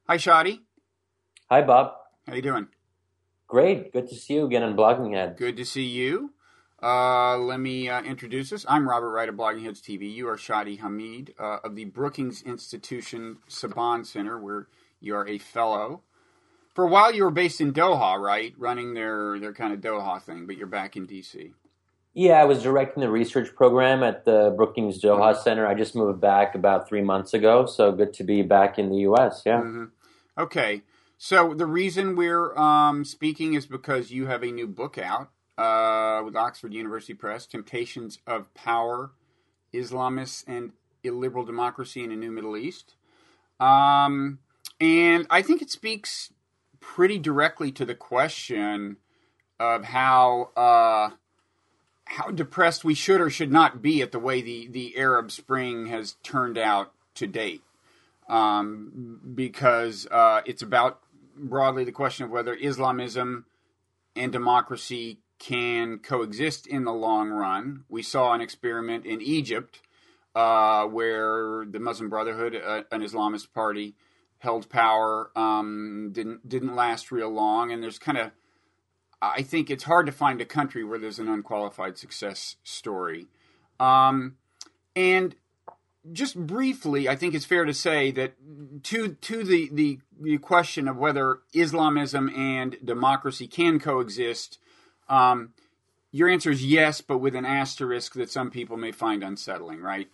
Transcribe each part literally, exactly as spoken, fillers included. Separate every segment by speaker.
Speaker 1: Hi, Shadi.
Speaker 2: Hi, Bob.
Speaker 1: How you doing?
Speaker 2: Great. Good to see you again on Blogging Heads.
Speaker 1: Good to see you. Uh, let me uh, introduce us. I'm Robert Wright of Blogging Heads T V. You are Shadi Hamid uh, of the Brookings Institution Saban Center, where you are a fellow. For a while, you were based in Doha, right? Running their their kind of Doha thing, but you're back in D C.
Speaker 2: Yeah, I was directing the research program at the Brookings Doha
Speaker 1: Mm-hmm.
Speaker 2: Center. I just moved back about three months ago, so good to be back in the U S. Yeah.
Speaker 1: Mm-hmm. Okay. So the reason we're um, speaking is because you have a new book out uh, with Oxford University Press, Temptations of Power, Islamists and Illiberal Democracy in a New Middle East. Um, and I think it speaks pretty directly to the question of how uh, how depressed we should or should not be at the way the, the Arab Spring has turned out to date. Um, because uh, it's about broadly the question of whether Islamism and democracy can coexist in the long run. We saw an experiment in Egypt uh, where the Muslim Brotherhood, uh, an Islamist party, held power. Um, didn't didn't last real long, and there's kind of I think it's hard to find a country where there's an unqualified success story. Um, and just briefly, I think it's fair to say that to to the, the, the question of whether Islamism and democracy can coexist, um, your answer is yes, but with an asterisk that some people may find unsettling, right?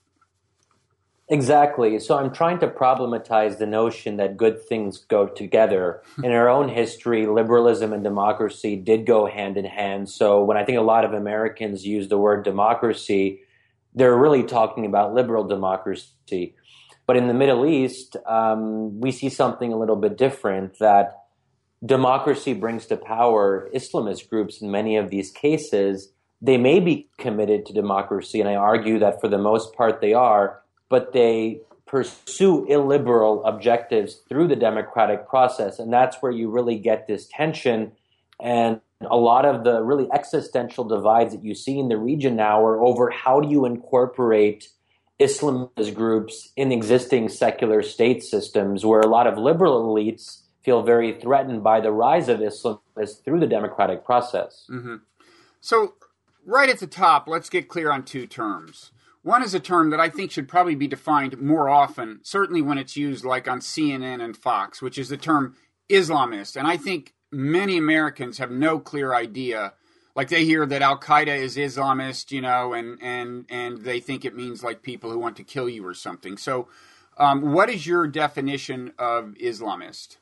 Speaker 2: Exactly. So I'm trying to problematize the notion that good things go together. In our own history, liberalism and democracy did go hand in hand. So when I think a lot of Americans use the word democracy, they're really talking about liberal democracy. But in the Middle East, um, we see something a little bit different, that democracy brings to power Islamist groups in many of these cases. They may be committed to democracy, and I argue that for the most part they are, but they pursue illiberal objectives through the democratic process. And that's where you really get this tension. And a lot of the really existential divides that you see in the region now are over how do you incorporate Islamist groups in existing secular state systems, where a lot of liberal elites feel very threatened by the rise of Islamists through the democratic process.
Speaker 1: Mm-hmm. So right at the top, let's get clear on two terms. One is a term that I think should probably be defined more often, certainly when it's used like on C N N and Fox, which is the term Islamist. And I think many Americans have no clear idea. Like they hear that Al-Qaeda is Islamist, you know, and, and, and they think it means like people who want to kill you or something. So um, what is your definition of Islamist?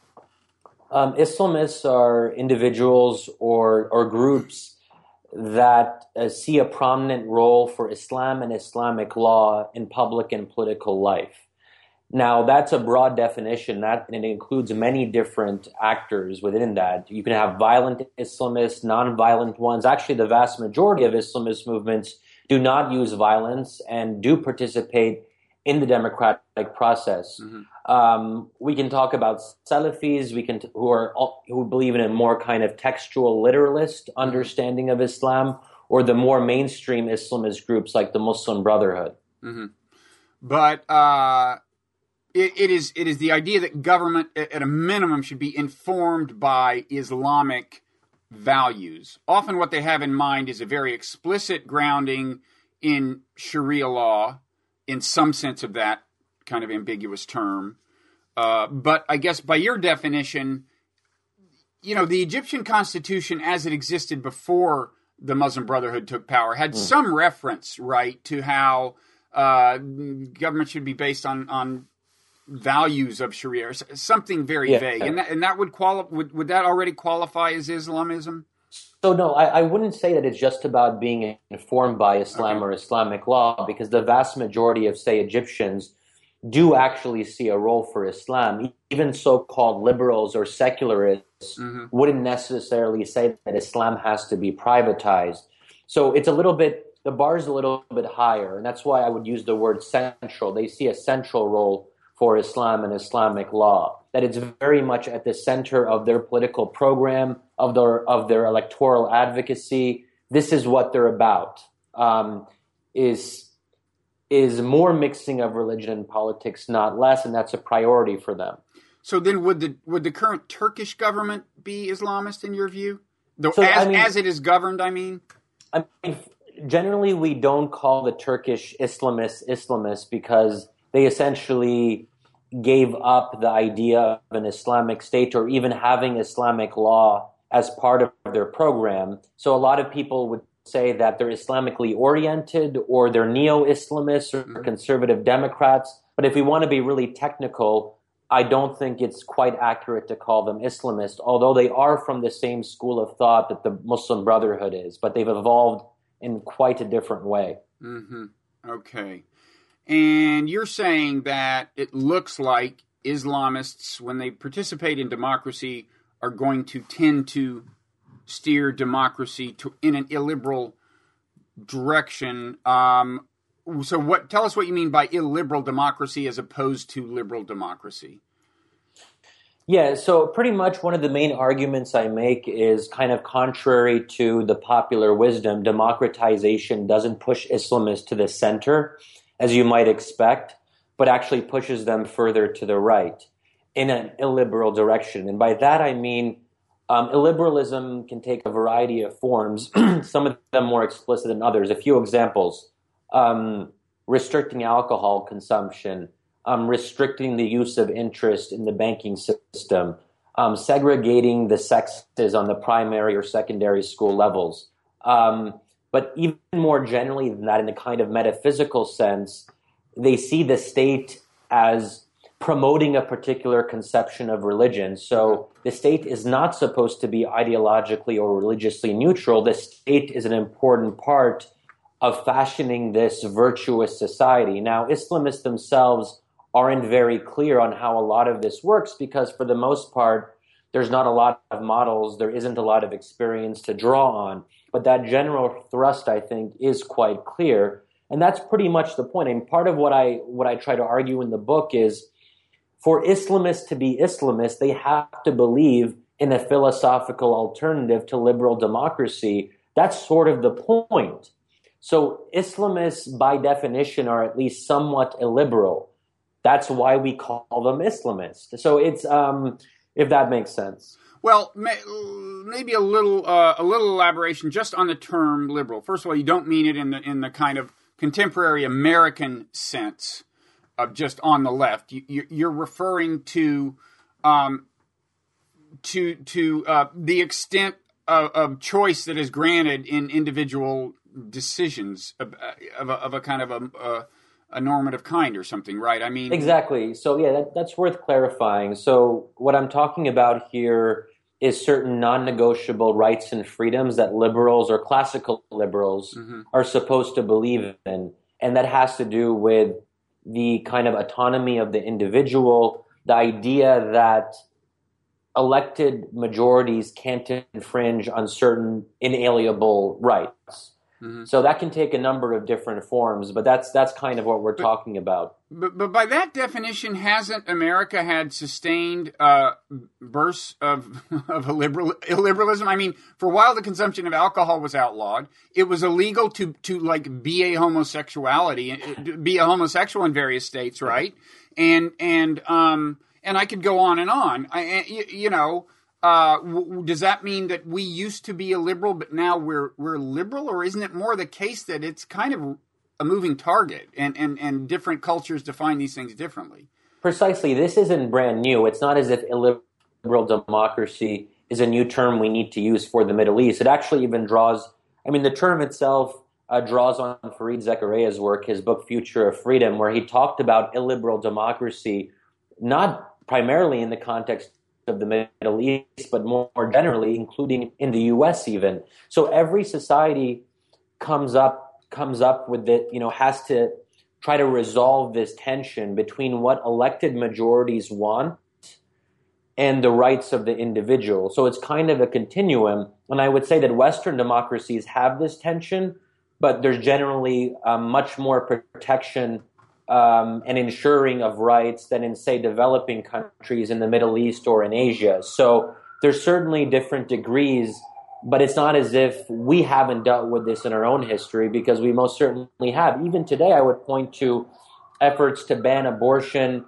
Speaker 2: Um, Islamists are individuals or, or groups that uh, see a prominent role for Islam and Islamic law in public and political life. Now, that's a broad definition, that, and it includes many different actors within that. You can have violent Islamists, non-violent ones. Actually, the vast majority of Islamist movements do not use violence and do participate in the democratic process.
Speaker 1: Mm-hmm.
Speaker 2: Um, we can talk about Salafis, we can t- who are who believe in a more kind of textual literalist understanding of Islam, or the more mainstream Islamist groups like the Muslim Brotherhood.
Speaker 1: Mm-hmm. But uh, it, it is it is the idea that government, at a minimum, should be informed by Islamic values. Often, what they have in mind is a very explicit grounding in Sharia law, in some sense of that kind of ambiguous term. Uh, but I guess by your definition, you know, the Egyptian constitution as it existed before the Muslim Brotherhood took power had mm. some reference, right, to how uh, government should be based on, on values of Sharia, something very
Speaker 2: yeah.
Speaker 1: vague. And that, and that would, quali- would would that already qualify as Islamism?
Speaker 2: So no, I, I wouldn't say that it's just about being informed by Islam
Speaker 1: Okay.
Speaker 2: or Islamic law, because the vast majority of, say, Egyptians do actually see a role for Islam. Even so-called liberals or secularists mm-hmm. wouldn't necessarily say that Islam has to be privatized. So it's a little bit, the bar is a little bit higher, and that's why I would use the word central. They see a central role for Islam and Islamic law, that it's very much at the center of their political program, of their of their electoral advocacy. This is what they're about, um, is is more mixing of religion and politics, not less, and that's a priority for them.
Speaker 1: So then, would the would the current Turkish government be Islamist in your view? Though,
Speaker 2: So,
Speaker 1: as
Speaker 2: I mean-
Speaker 1: as it is governed, I mean.
Speaker 2: I mean, generally, we don't call the Turkish Islamists Islamists because they essentially gave up the idea of an Islamic state or even having Islamic law as part of their program. So a lot of people would say that they're Islamically oriented or they're neo-Islamists or
Speaker 1: Mhm.
Speaker 2: conservative Democrats. But if we want to be really technical, I don't think it's quite accurate to call them Islamist, although they are from the same school of thought that the Muslim Brotherhood is, but they've evolved in quite a different way.
Speaker 1: Mm-hmm. Okay. And you're saying that it looks like Islamists, when they participate in democracy, are going to tend to steer democracy to in an illiberal direction. Um, so, what? Tell us what you mean by illiberal democracy as opposed to liberal democracy.
Speaker 2: Yeah, so pretty much one of the main arguments I make is kind of contrary to the popular wisdom. Democratization doesn't push Islamists to the center, as you might expect, but actually pushes them further to the right in an illiberal direction. And by that I mean um, illiberalism can take a variety of forms, some of them more explicit than others. A few examples: um, restricting alcohol consumption, um, restricting the use of interest in the banking system, um, segregating the sexes on the primary or secondary school levels. Um, But even more generally than that, in a kind of metaphysical sense, they see the state as promoting a particular conception of religion. So the state is not supposed to be ideologically or religiously neutral. The state is an important part of fashioning this virtuous society. Now, Islamists themselves aren't very clear on how a lot of this works because, for the most part, there's not a lot of models, there isn't a lot of experience to draw on. But that general thrust, I think, is quite clear. And that's pretty much the point. And part of what I what I try to argue in the book is, for Islamists to be Islamists, they have to believe in a philosophical alternative to liberal democracy. That's sort of the point. So Islamists, by definition, are at least somewhat illiberal. That's why we call them Islamists. So it's, um, if that makes sense.
Speaker 1: Well, may, maybe a little uh, a little elaboration just on the term liberal. First of all, you don't mean it in the in the kind of contemporary American sense of just on the left. You, you're referring to um, to to uh, the extent of, of choice that is granted in individual decisions of, of, a, of a kind of a, a a normative kind or something, right? I mean,
Speaker 2: exactly. So yeah, that, that's worth clarifying. So what I'm talking about here is certain non-negotiable rights and freedoms that liberals or classical liberals mm-hmm. are supposed to believe in. And that has to do with the kind of autonomy of the individual, the idea that elected majorities can't infringe on certain inalienable rights. Mm-hmm. So that can take a number of different forms, but that's that's kind of what we're but, talking about.
Speaker 1: But, but by that definition, hasn't America had sustained uh, bursts of of illiberal, illiberalism? I mean, for a while, the consumption of alcohol was outlawed. It was illegal to to like be a homosexuality, be a homosexual in various states, right? And and um and I could go on and on. I you, you know. Uh, w- does that mean that we used to be a liberal, but now we're we're liberal, or isn't it more the case that it's kind of a moving target, and, and, and different cultures define these things differently?
Speaker 2: Precisely. This isn't brand new. It's not as if illiberal democracy is a new term we need to use for the Middle East. It actually even draws, I mean, the term itself uh, draws on Fareed Zakaria's work, his book Future of Freedom, where he talked about illiberal democracy, not primarily in the context of the Middle East, but more generally, including in the U S even. So every society comes up comes up with it, you know, has to try to resolve this tension between what elected majorities want and the rights of the individual. So it's kind of a continuum. And I would say that Western democracies have this tension, but there's generally um, much more protection Um, and ensuring of rights than in, say, developing countries in the Middle East or in Asia. So there's certainly different degrees, but it's not as if we haven't dealt with this in our own history, because we most certainly have. Even today, I would point to efforts to ban abortion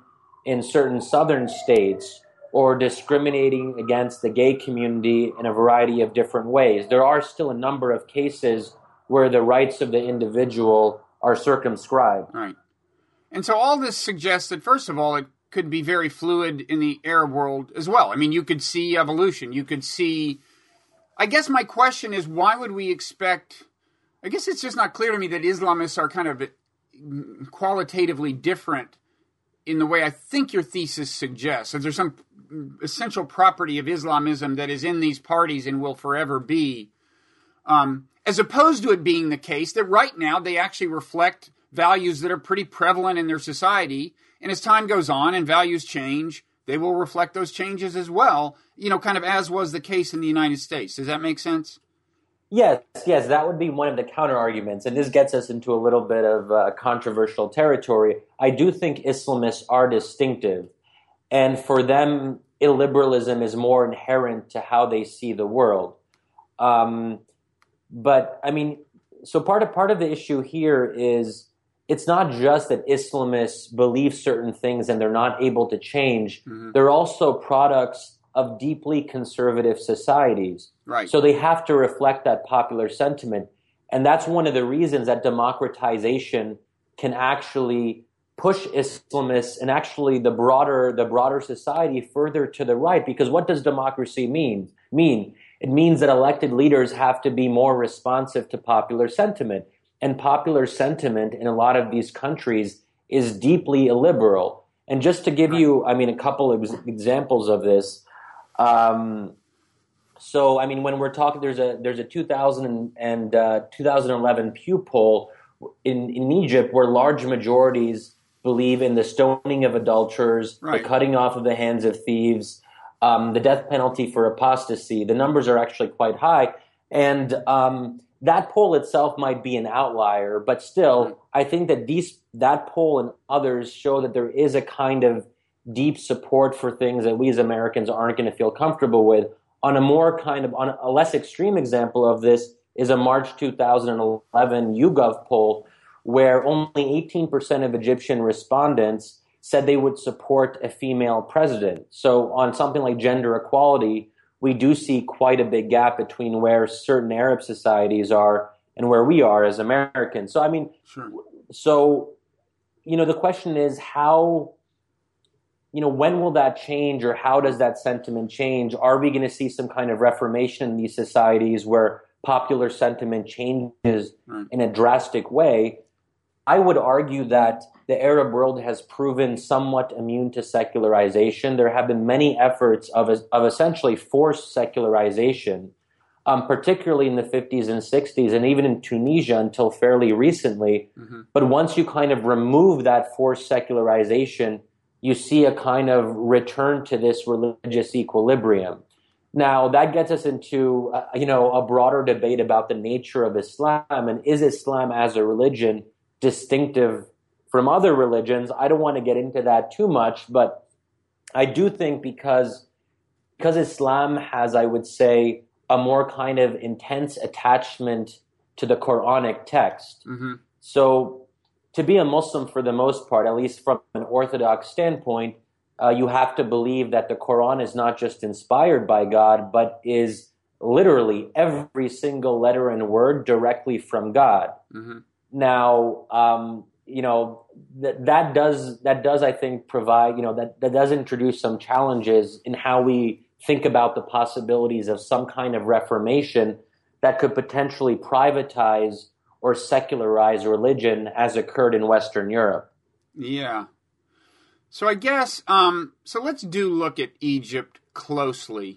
Speaker 2: in certain southern states or discriminating against the gay community in a variety of different ways. There are still a number of cases where the rights of the individual are circumscribed.
Speaker 1: Right. And so all this suggests that, first of all, it could be very fluid in the Arab world as well. I mean, you could see evolution. You could see... I guess my question is, why would we expect... I guess it's just not clear to me that Islamists are kind of qualitatively different in the way I think your thesis suggests. If there's some essential property of Islamism that is in these parties and will forever be, um, as opposed to it being the case that right now they actually reflect values that are pretty prevalent in their society, and as time goes on and values change, they will reflect those changes as well, you know, kind of as was the case in the United States. Does that make sense?
Speaker 2: Yes, yes, that would be one of the counter arguments, and this gets us into a little bit of uh, controversial territory. I do think Islamists are distinctive, and for them, illiberalism is more inherent to how they see the world. Um, but I mean, so part of part of the issue here is it's not just that Islamists believe certain things and they're not able to change. Mm-hmm. They're also products of deeply conservative societies.
Speaker 1: Right.
Speaker 2: So they have to reflect that popular sentiment. And that's one of the reasons that democratization can actually push Islamists and actually the broader the broader society further to the right. Because what does democracy mean? mean? It means that elected leaders have to be more responsive to popular sentiment. And popular sentiment in a lot of these countries is deeply illiberal. And just to give right. you, I mean, a couple of examples of this, Um, so, I mean, when we're talking, there's a there's a two thousand and uh, two thousand eleven Pew poll in, in Egypt where large majorities believe in the stoning of adulterers, right. the cutting off of the hands of thieves, um, the death penalty for apostasy. The numbers are actually quite high. And um, that poll itself might be an outlier, but still, I think that these that poll and others show that there is a kind of deep support for things that we as Americans aren't going to feel comfortable with. On a more kind of, on a less extreme example of this is a March two thousand eleven YouGov poll where only eighteen percent of Egyptian respondents said they would support a female president. So on something like gender equality, we do see quite a big gap between where certain Arab societies are and where we are as Americans. So, I mean,
Speaker 1: sure.
Speaker 2: so, you know, the question is how... You know, when will that change, or how does that sentiment change? Are we going to see some kind of reformation in these societies where popular sentiment changes right. in a drastic way? I would argue that the Arab world has proven somewhat immune to secularization. There have been many efforts of, of essentially forced secularization, um, particularly in the fifties and sixties, and even in Tunisia until fairly recently. Mm-hmm. But once you kind of remove that forced secularization, you see a kind of return to this religious equilibrium. Now, that gets us into, uh, you know, a broader debate about the nature of Islam, and is Islam as a religion distinctive from other religions? I don't want to get into that too much, but I do think because, because Islam has, I would say, a more kind of intense attachment to the Quranic text. Mm-hmm. So, to be a Muslim, for the most part, at least from an Orthodox standpoint, uh, you have to believe that the Quran is not just inspired by God, but is literally every single letter and word directly from God. Mm-hmm. Now, um, you know, that that does that does I think provide, you know, that that does introduce some challenges in how we think about the possibilities of some kind of reformation that could potentially privatize or secularize religion as occurred in Western Europe.
Speaker 1: Yeah. So I guess, um, so let's do look at Egypt closely.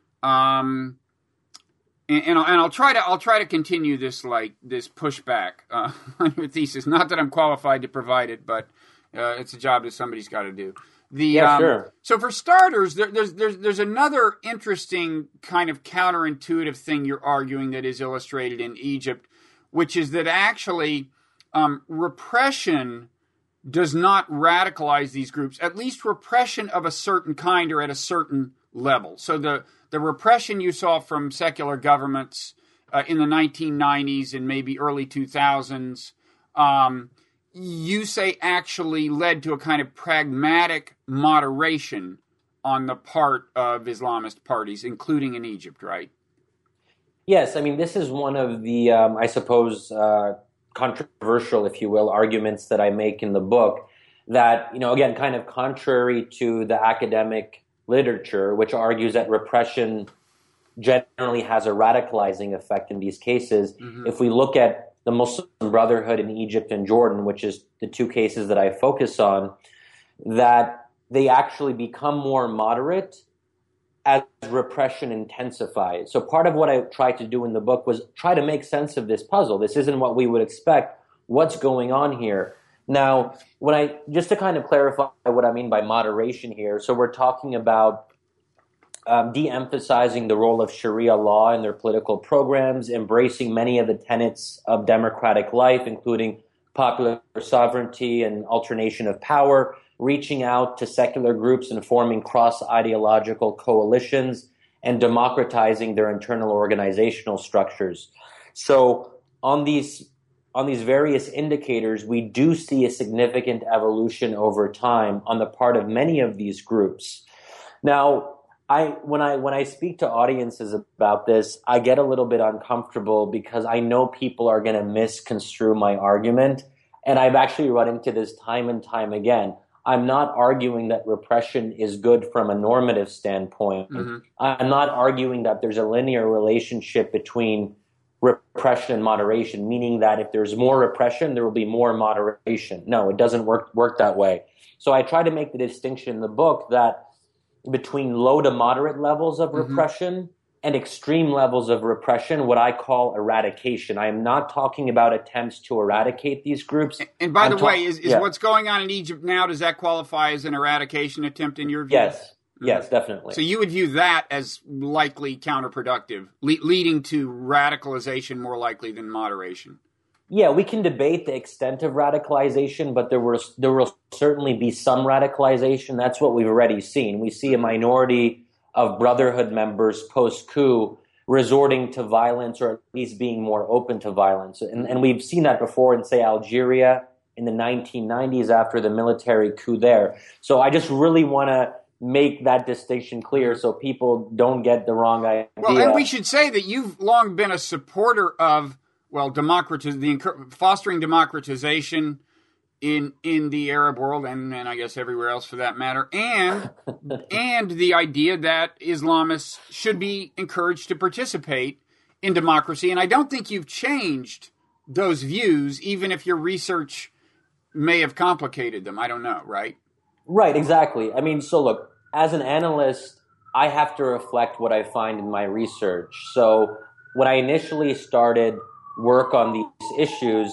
Speaker 1: Um, and, and, I'll, and I'll try to, I'll try to continue this, like, this pushback, uh, on your thesis. Not that I'm qualified to provide it, but, uh, it's a job that somebody's got to do. The,
Speaker 2: yeah,
Speaker 1: um,
Speaker 2: sure.
Speaker 1: So for starters, there, there's, there's, there's another interesting kind of counterintuitive thing you're arguing that is illustrated in Egypt, which is that actually um, repression does not radicalize these groups, at least repression of a certain kind or at a certain level. So the, the repression you saw from secular governments uh, in the nineteen nineties and maybe early two thousands, um, you say actually led to a kind of pragmatic moderation on the part of Islamist parties, including in Egypt, right?
Speaker 2: Yes, I mean, this is one of the, um, I suppose, uh, controversial, if you will, arguments that I make in the book that, you know, again, kind of contrary to the academic literature, which argues that repression generally has a radicalizing effect in these cases. Mm-hmm. If we look at the Muslim Brotherhood in Egypt and Jordan, which is the two cases that I focus on, that they actually become more moderate as repression intensifies. So part of what I tried to do in the book was try to make sense of this puzzle. This isn't what we would expect. What's going on here? Now, when I just to kind of clarify what I mean by moderation here, so we're talking about um, de-emphasizing the role of Sharia law in their political programs, embracing many of the tenets of democratic life, including popular sovereignty and alternation of power, reaching out to secular groups and forming cross-ideological coalitions, and democratizing their internal organizational structures. So on these on these various indicators, we do see a significant evolution over time on the part of many of these groups. Now, I when I when I speak to audiences about this, I get a little bit uncomfortable because I know people are going to misconstrue my argument, and I've actually run into this time and time again. I'm not arguing that repression is good from a normative standpoint. Mm-hmm. I'm not arguing that there's a linear relationship between repression and moderation, meaning that if there's more repression, there will be more moderation. No, it doesn't work work that way. So I try to make the distinction in the book that between low to moderate levels of mm-hmm. repression and extreme levels of repression, what I call eradication. I am not talking about attempts to eradicate these groups.
Speaker 1: And by
Speaker 2: I'm
Speaker 1: the
Speaker 2: ta-
Speaker 1: way, is, is
Speaker 2: yeah.
Speaker 1: what's going on in Egypt now, does that qualify as an eradication attempt in your view?
Speaker 2: Yes. Yes, definitely.
Speaker 1: So you would view that as likely counterproductive, le- leading to radicalization more likely than moderation.
Speaker 2: Yeah, we can debate the extent of radicalization, but there will there will certainly be some radicalization. That's what we've already seen. We see a minority of Brotherhood members post-coup resorting to violence, or at least being more open to violence. And, and we've seen that before in, say, Algeria in the nineteen nineties after the military coup there. So I just really want to make that distinction clear so people don't get the wrong idea.
Speaker 1: Well, and we should say that you've long been a supporter of, well, democratiz- the fostering democratization in in the Arab world, and, and I guess everywhere else for that matter, and and the idea that Islamists should be encouraged to participate in democracy. And I don't think you've changed those views, even if your research may have complicated them. I don't know, right?
Speaker 2: Right, exactly. I mean, so look, as an analyst, I have to reflect what I find in my research. So when I initially started work on these issues,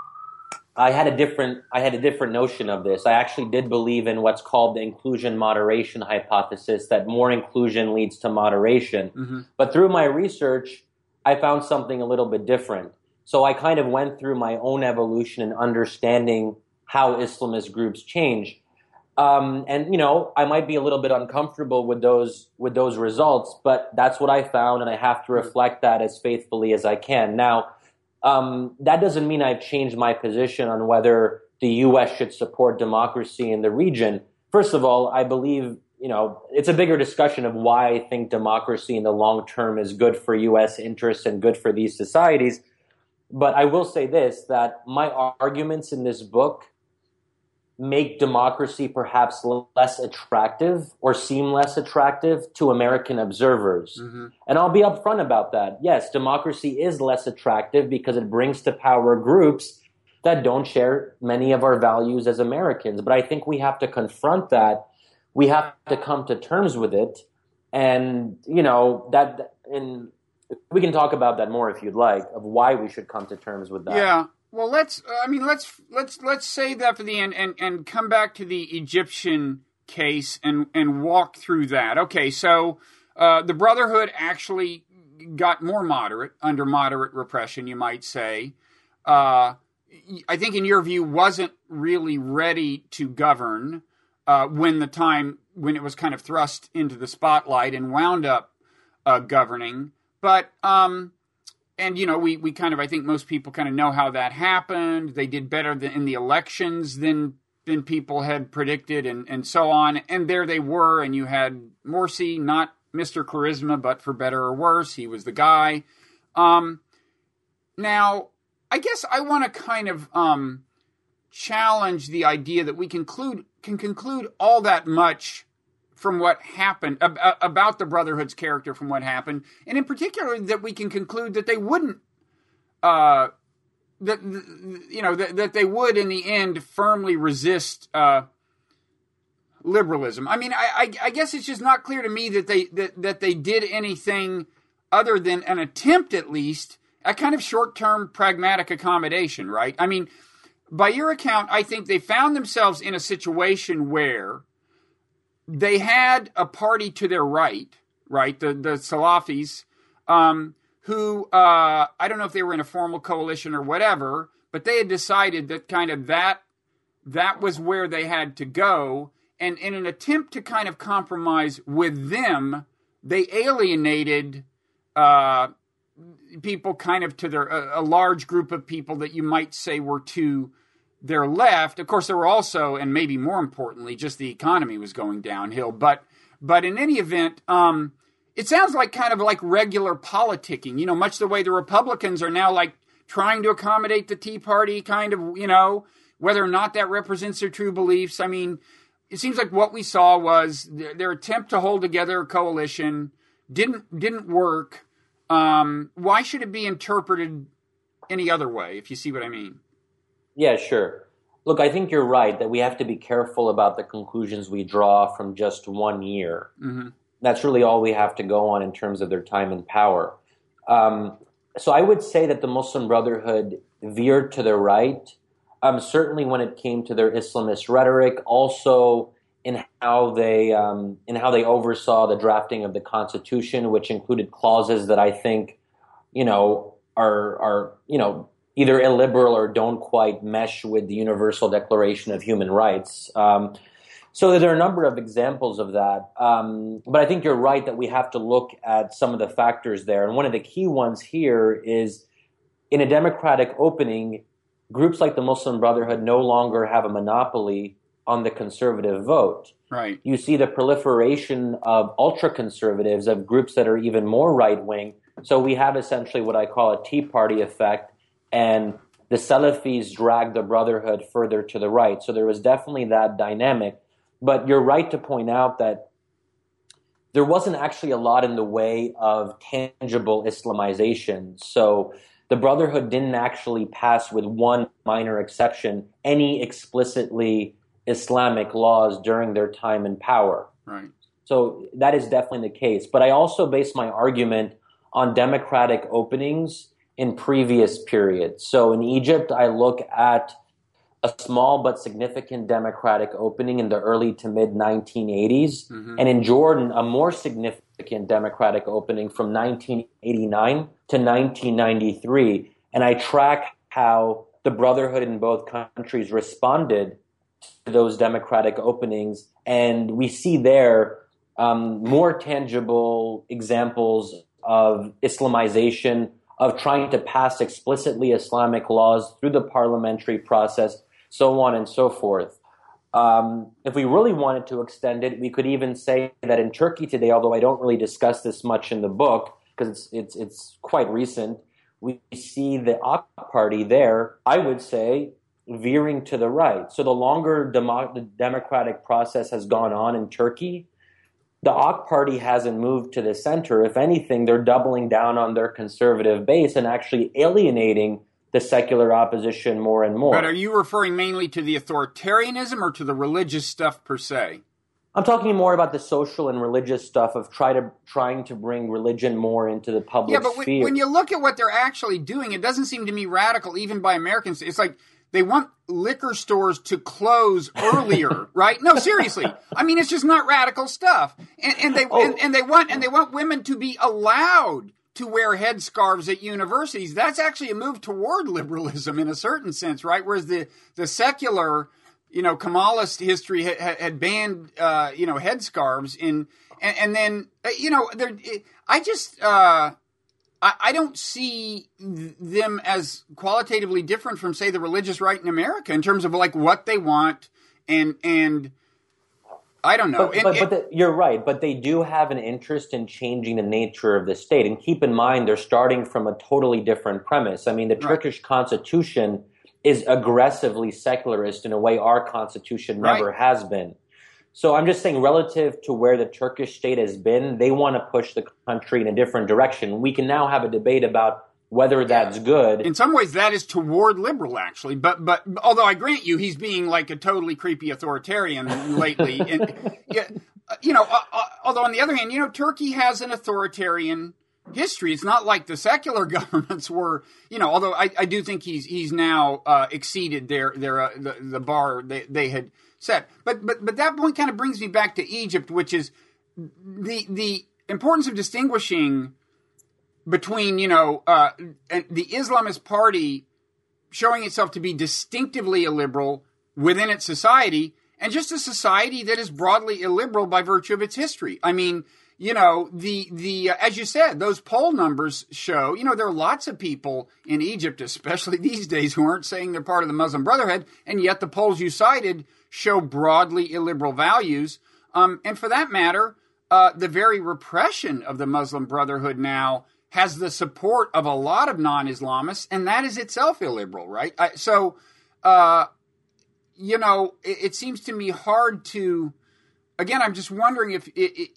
Speaker 2: I had a different I had a different notion of this. I actually did believe in what's called the inclusion moderation hypothesis, that more inclusion leads to moderation. Mm-hmm. But through my research, I found something a little bit different. So I kind of went through my own evolution and understanding how Islamist groups change. Um, and, you know, I might be a little bit uncomfortable with those with those results, but that's what I found, and I have to reflect that as faithfully as I can. Now, um, that doesn't mean I've changed my position on whether the U S should support democracy in the region. First of all, I believe, you know, it's a bigger discussion of why I think democracy in the long term is good for U S interests and good for these societies. But I will say this, that my arguments in this book make democracy perhaps less attractive or seem less attractive to American observers. Mm-hmm. And I'll be upfront about that. Yes, democracy is less attractive because it brings to power groups that don't share many of our values as Americans. But I think we have to confront that. We have to come to terms with it. And, you know, that, and we can talk about that more if you'd like, of why we should come to terms with that.
Speaker 1: Yeah. Well, let's. I mean, let's let's let's save that for the end, and, and come back to the Egyptian case and and walk through that. Okay, so uh, the Brotherhood actually got more moderate under moderate repression, you might say. Uh, I think, in your view, wasn't really ready to govern uh, when the time when it was kind of thrust into the spotlight and wound up uh, governing, but. Um, and you know, we, we kind of, I think most people kind of know how that happened. They did better than, in the elections than than people had predicted, and, and so on. And there they were, and you had Morsi, not Mister Charisma, but for better or worse, he was the guy. Um, now, I guess I want to kind of um, challenge the idea that we conclude can conclude all that much from what happened, ab- about the Brotherhood's character from what happened, and in particular that we can conclude that they wouldn't, uh, that you know that, that they would in the end firmly resist uh, liberalism. I mean, I, I, I guess it's just not clear to me that they that, that they did anything other than an attempt, at least, at kind of short-term pragmatic accommodation, right? I mean, by your account, I think they found themselves in a situation where they had a party to their right, right, the, the Salafis, um, who, uh, I don't know if they were in a formal coalition or whatever, but they had decided that kind of that, that was where they had to go. And in an attempt to kind of compromise with them, they alienated uh, people kind of to their, a, a large group of people that you might say were to their left. Of course, there were also, and maybe more importantly, just the economy was going downhill. But but in any event, um, it sounds like kind of like regular politicking, you know, much the way the Republicans are now like trying to accommodate the Tea Party, kind of, you know, whether or not that represents their true beliefs. I mean, it seems like what we saw was their, their attempt to hold together a coalition didn't didn't work. Um, why should it be interpreted any other way, if you see what I mean?
Speaker 2: Yeah, sure. Look, I think you're right that we have to be careful about the conclusions we draw from just one year. Mm-hmm. That's really all we have to go on in terms of their time in power. Um, so I would say that the Muslim Brotherhood veered to the right, um, certainly when it came to their Islamist rhetoric, also in how they um, in how they oversaw the drafting of the Constitution, which included clauses that I think, you know, are are you know. either illiberal or don't quite mesh with the Universal Declaration of Human Rights. Um, so there are a number of examples of that. Um, but I think you're right that we have to look at some of the factors there. And one of the key ones here is in a democratic opening, groups like the Muslim Brotherhood no longer have a monopoly on the conservative vote.
Speaker 1: Right.
Speaker 2: You see the proliferation of ultra-conservatives, of groups that are even more right-wing. So we have essentially what I call a Tea Party effect, and the Salafis dragged the Brotherhood further to the right. So there was definitely that dynamic. But you're right to point out that there wasn't actually a lot in the way of tangible Islamization. So the Brotherhood didn't actually pass, with one minor exception, any explicitly Islamic laws during their time in power.
Speaker 1: Right.
Speaker 2: So that is definitely the case. But I also base my argument on democratic openings in previous periods. So in Egypt, I look at a small but significant democratic opening in the early to mid nineteen eighties. Mm-hmm. And in Jordan, a more significant democratic opening from nineteen eighty-nine to nineteen ninety-three. And I track how the Brotherhood in both countries responded to those democratic openings. And we see there um, more tangible examples of Islamization, of trying to pass explicitly Islamic laws through the parliamentary process, so on and so forth. Um, if we really wanted to extend it, we could even say that in Turkey today, although I don't really discuss this much in the book because it's it's it's quite recent, we see the A K party there, I would say, veering to the right. So the longer demo- the democratic process has gone on in Turkey, the A K party hasn't moved to the center. If anything, they're doubling down on their conservative base and actually alienating the secular opposition more and more.
Speaker 1: But are you referring mainly to the authoritarianism or to the religious stuff per se?
Speaker 2: I'm talking more about the social and religious stuff of try to trying to bring religion more into the public
Speaker 1: sphere. Yeah, but
Speaker 2: sphere.
Speaker 1: when, when you look at what they're actually doing, it doesn't seem to me radical, even by Americans. It's like they want liquor stores to close earlier, right? No, seriously. I mean, it's just not radical stuff. And, and they oh. and, and they want and they want women to be allowed to wear headscarves at universities. That's actually a move toward liberalism in a certain sense, right? Whereas the the secular, you know, Kemalist history had, had banned, uh, you know, headscarves in, and, and then, you know, there. I just. Uh, I, I don't see th- them as qualitatively different from, say, the religious right in America in terms of like what they want and and I don't know.
Speaker 2: But,
Speaker 1: and,
Speaker 2: but,
Speaker 1: and,
Speaker 2: but the, you're right. But they do have an interest in changing the nature of the state. And keep in mind, they're starting from a totally different premise. I mean, the Turkish right. constitution is aggressively secularist in a way our constitution never right. has been. So I'm just saying, relative to where the Turkish state has been, they want to push the country in a different direction. We can now have a debate about whether that's yeah. good.
Speaker 1: In some ways, that is toward liberal, actually. But but although I grant you, he's being like a totally creepy authoritarian lately. And yeah, you know, uh, uh, although on the other hand, you know, Turkey has an authoritarian history. It's not like the secular governments were. You know, although I, I do think he's he's now uh, exceeded their their uh, the, the bar they they had set. But but but that point kind of brings me back to Egypt, which is the the importance of distinguishing between, you know, uh, the Islamist party showing itself to be distinctively illiberal within its society and just a society that is broadly illiberal by virtue of its history. I mean, you know, the, the uh, as you said, those poll numbers show, you know, there are lots of people in Egypt, especially these days, who aren't saying they're part of the Muslim Brotherhood, and yet the polls you cited show broadly illiberal values. Um, and for that matter, uh, the very repression of the Muslim Brotherhood now has the support of a lot of non-Islamists, and that is itself illiberal, right? I, so, uh, you know, it, it seems to me hard to, again, I'm just wondering if it,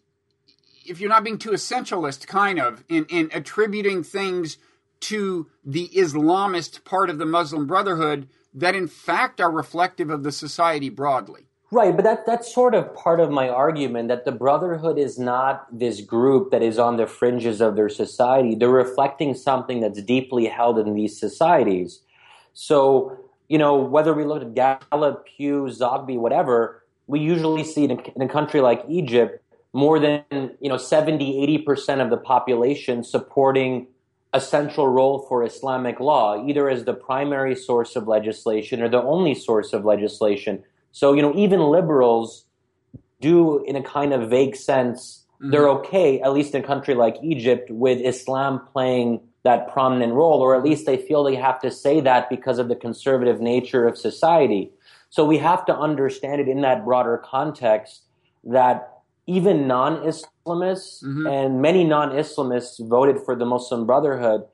Speaker 1: if you're not being too essentialist, kind of, in, in attributing things to the Islamist part of the Muslim Brotherhood that in fact are reflective of the society broadly.
Speaker 2: Right, but that that's sort of part of my argument, that the Brotherhood is not this group that is on the fringes of their society. They're reflecting something that's deeply held in these societies. So, you know, whether we look at Gallup, Pew, Zogby, whatever, we usually see in a, in a country like Egypt more than, you know, seventy, eighty percent of the population supporting a central role for Islamic law, either as the primary source of legislation or the only source of legislation. So, you know, even liberals do, in a kind of vague sense, mm-hmm. they're okay, at least in a country like Egypt, with Islam playing that prominent role, or at least they feel they have to say that because of the conservative nature of society. So we have to understand it in that broader context that even non-Islamists mm-hmm. and many non-Islamists voted for the Muslim Brotherhood.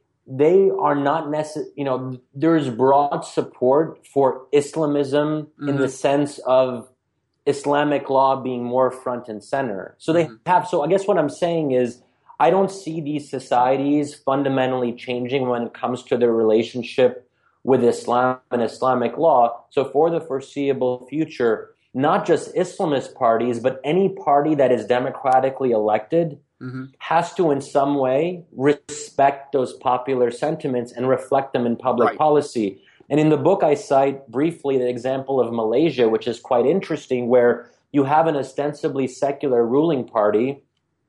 Speaker 2: They are not necessarily, you know, there's broad support for Islamism mm-hmm. in the sense of Islamic law being more front and center. So they mm-hmm. have, so I guess what I'm saying is I don't see these societies fundamentally changing when it comes to their relationship with Islam and Islamic law. So for the foreseeable future, not just Islamist parties, but any party that is democratically elected mm-hmm. has to in some way respect those popular sentiments and reflect them in public right. policy. And in the book, I cite briefly the example of Malaysia, which is quite interesting, where you have an ostensibly secular ruling party,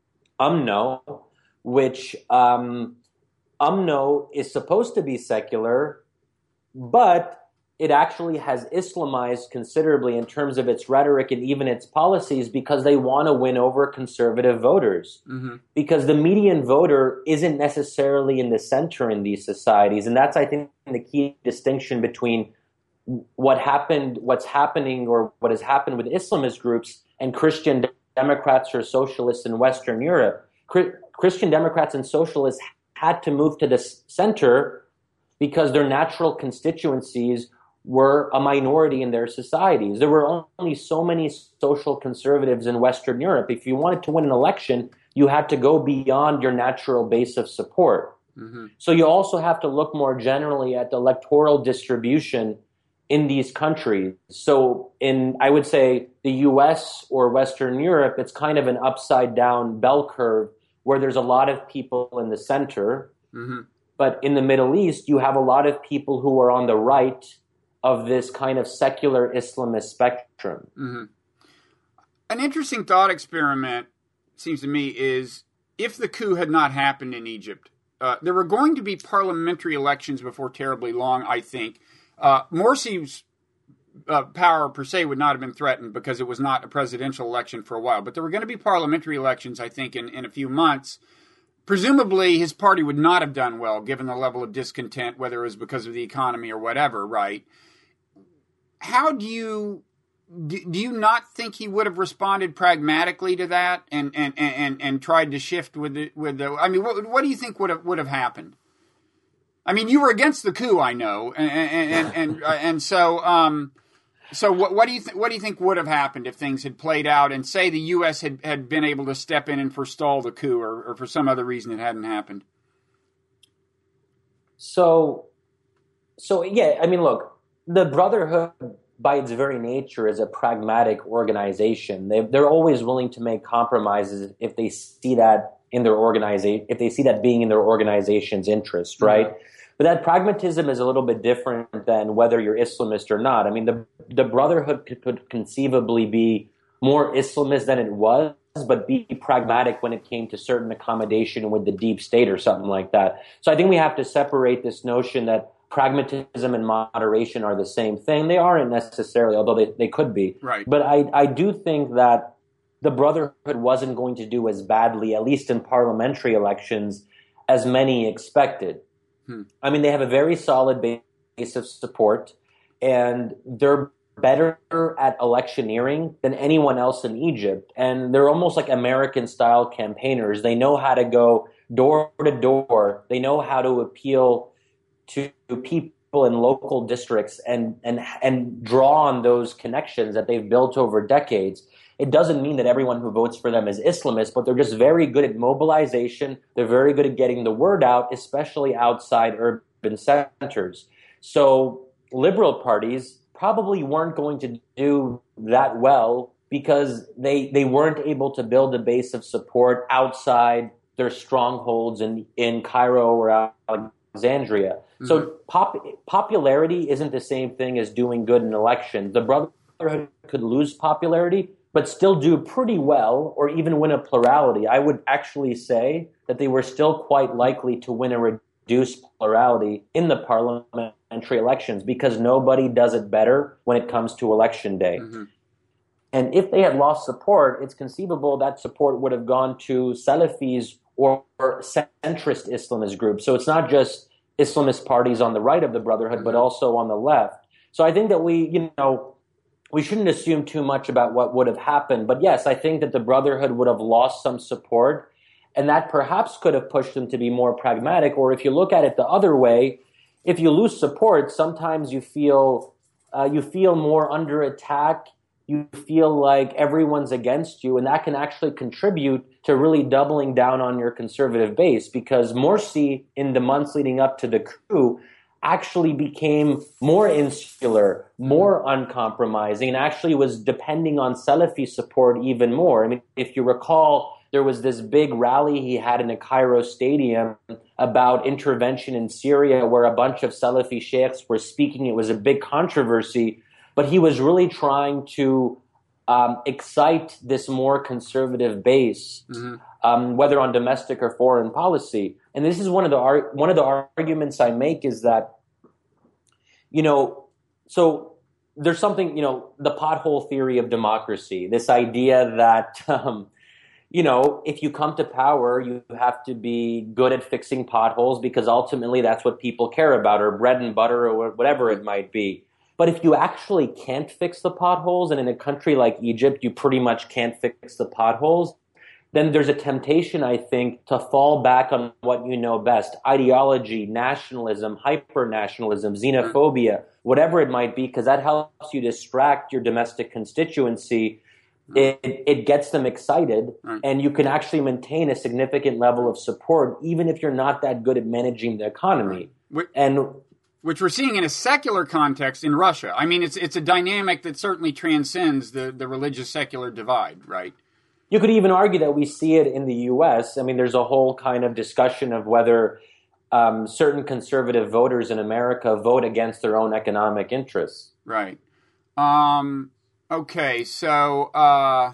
Speaker 2: U M N O, which um, U M N O is supposed to be secular, but it actually has Islamized considerably in terms of its rhetoric and even its policies because they want to win over conservative voters. Mm-hmm. Because the median voter isn't necessarily in the center in these societies. And that's, I think, the key distinction between what happened, what's happening or what has happened with Islamist groups and Christian Democrats or socialists in Western Europe. Christian Democrats and socialists had to move to the center because their natural constituencies were a minority in their societies. There were only so many social conservatives in Western Europe. If you wanted to win an election, you had to go beyond your natural base of support. Mm-hmm. So you also have to look more generally at the electoral distribution in these countries. So in, I would say, the U S or Western Europe, it's kind of an upside down bell curve where there's a lot of people in the center. Mm-hmm. But in the Middle East, you have a lot of people who are on the right of this kind of secular Islamist spectrum.
Speaker 1: Mm-hmm. An interesting thought experiment, seems to me, is if the coup had not happened in Egypt, uh, there were going to be parliamentary elections before terribly long, I think. Uh, Morsi's uh, power per se would not have been threatened because it was not a presidential election for a while, but there were going to be parliamentary elections, I think, in, in a few months. presumably his party would not have done well given the level of discontent, whether it was because of the economy or whatever, right? How do you do, do you not think he would have responded pragmatically to that and and, and, and tried to shift with the with the I mean what what do you think would have would have happened? I mean, you were against the coup, I know, and and and and, uh, and so um so what what do you th- what do you think would have happened if things had played out and say the U S had, had been able to step in and forestall the coup or, or for some other reason it hadn't happened?
Speaker 2: So, so yeah, I mean, look, the Brotherhood, by its very nature, is a pragmatic organization. They, they're always willing to make compromises if they see that in their organization, if they see that being in their organization's interest, right? Mm-hmm. But that pragmatism is a little bit different than whether you're Islamist or not. I mean, the the Brotherhood could, could conceivably be more Islamist than it was, but be pragmatic when it came to certain accommodation with the deep state or something like that. So I think we have to separate this notion that pragmatism and moderation are the same thing. They aren't necessarily, although they, they could be.
Speaker 1: Right.
Speaker 2: But I, I do think that the Brotherhood wasn't going to do as badly, at least in parliamentary elections, as many expected. Hmm. I mean, they have a very solid base of support, and they're better at electioneering than anyone else in Egypt. And they're almost like American-style campaigners. They know how to go door to door. They know how to appeal to people in local districts and and and draw on those connections that they've built over decades. It doesn't mean that everyone who votes for them is Islamist, but they're just very good at mobilization. They're very good at getting the word out, especially outside urban centers. So liberal parties probably weren't going to do that well because they they weren't able to build a base of support outside their strongholds in, in Cairo or Alexandria. Mm-hmm. So pop, popularity isn't the same thing as doing good in elections. The Brotherhood could lose popularity, but still do pretty well or even win a plurality. I would actually say that they were still quite likely to win a reduced plurality in the parliamentary elections because nobody does it better when it comes to election day. Mm-hmm. And if they had lost support, it's conceivable that support would have gone to Salafis or centrist Islamist groups. So it's not just Islamist parties on the right of the Brotherhood, mm-hmm. but also on the left. So I think that we, you know, we shouldn't assume too much about what would have happened. But yes, I think that the Brotherhood would have lost some support, and that perhaps could have pushed them to be more pragmatic. Or if you look at it the other way, if you lose support, sometimes you feel uh, you feel more under attack. You feel like everyone's against you, and that can actually contribute to really doubling down on your conservative base because Morsi, in the months leading up to the coup, actually became more insular, more uncompromising, and actually was depending on Salafi support even more. I mean, if you recall, there was this big rally he had in a Cairo stadium about intervention in Syria where a bunch of Salafi sheikhs were speaking. It was a big controversy, but he was really trying to um, excite this more conservative base, mm-hmm. um, whether on domestic or foreign policy. And this is one of the ar- one of the arguments I make is that, you know, so there's something, you know, the pothole theory of democracy, this idea that, um, you know, if you come to power, you have to be good at fixing potholes because ultimately that's what people care about, or bread and butter, or whatever it might be. But if you actually can't fix the potholes, and in a country like Egypt, you pretty much can't fix the potholes, then there's a temptation, I think, to fall back on what you know best. Ideology, nationalism, hyper-nationalism, xenophobia, whatever it might be, because that helps you distract your domestic constituency. It, it gets them excited, and you can actually maintain a significant level of support, even if you're not that good at managing the economy.
Speaker 1: Which,
Speaker 2: and
Speaker 1: which we're seeing in a secular context in Russia. I mean, it's it's a dynamic that certainly transcends the, the religious-secular divide, right?
Speaker 2: You could even argue that we see it in the U S. I mean, there's a whole kind of discussion of whether um, certain conservative voters in America vote against their own economic interests.
Speaker 1: Right. Um, okay, so uh,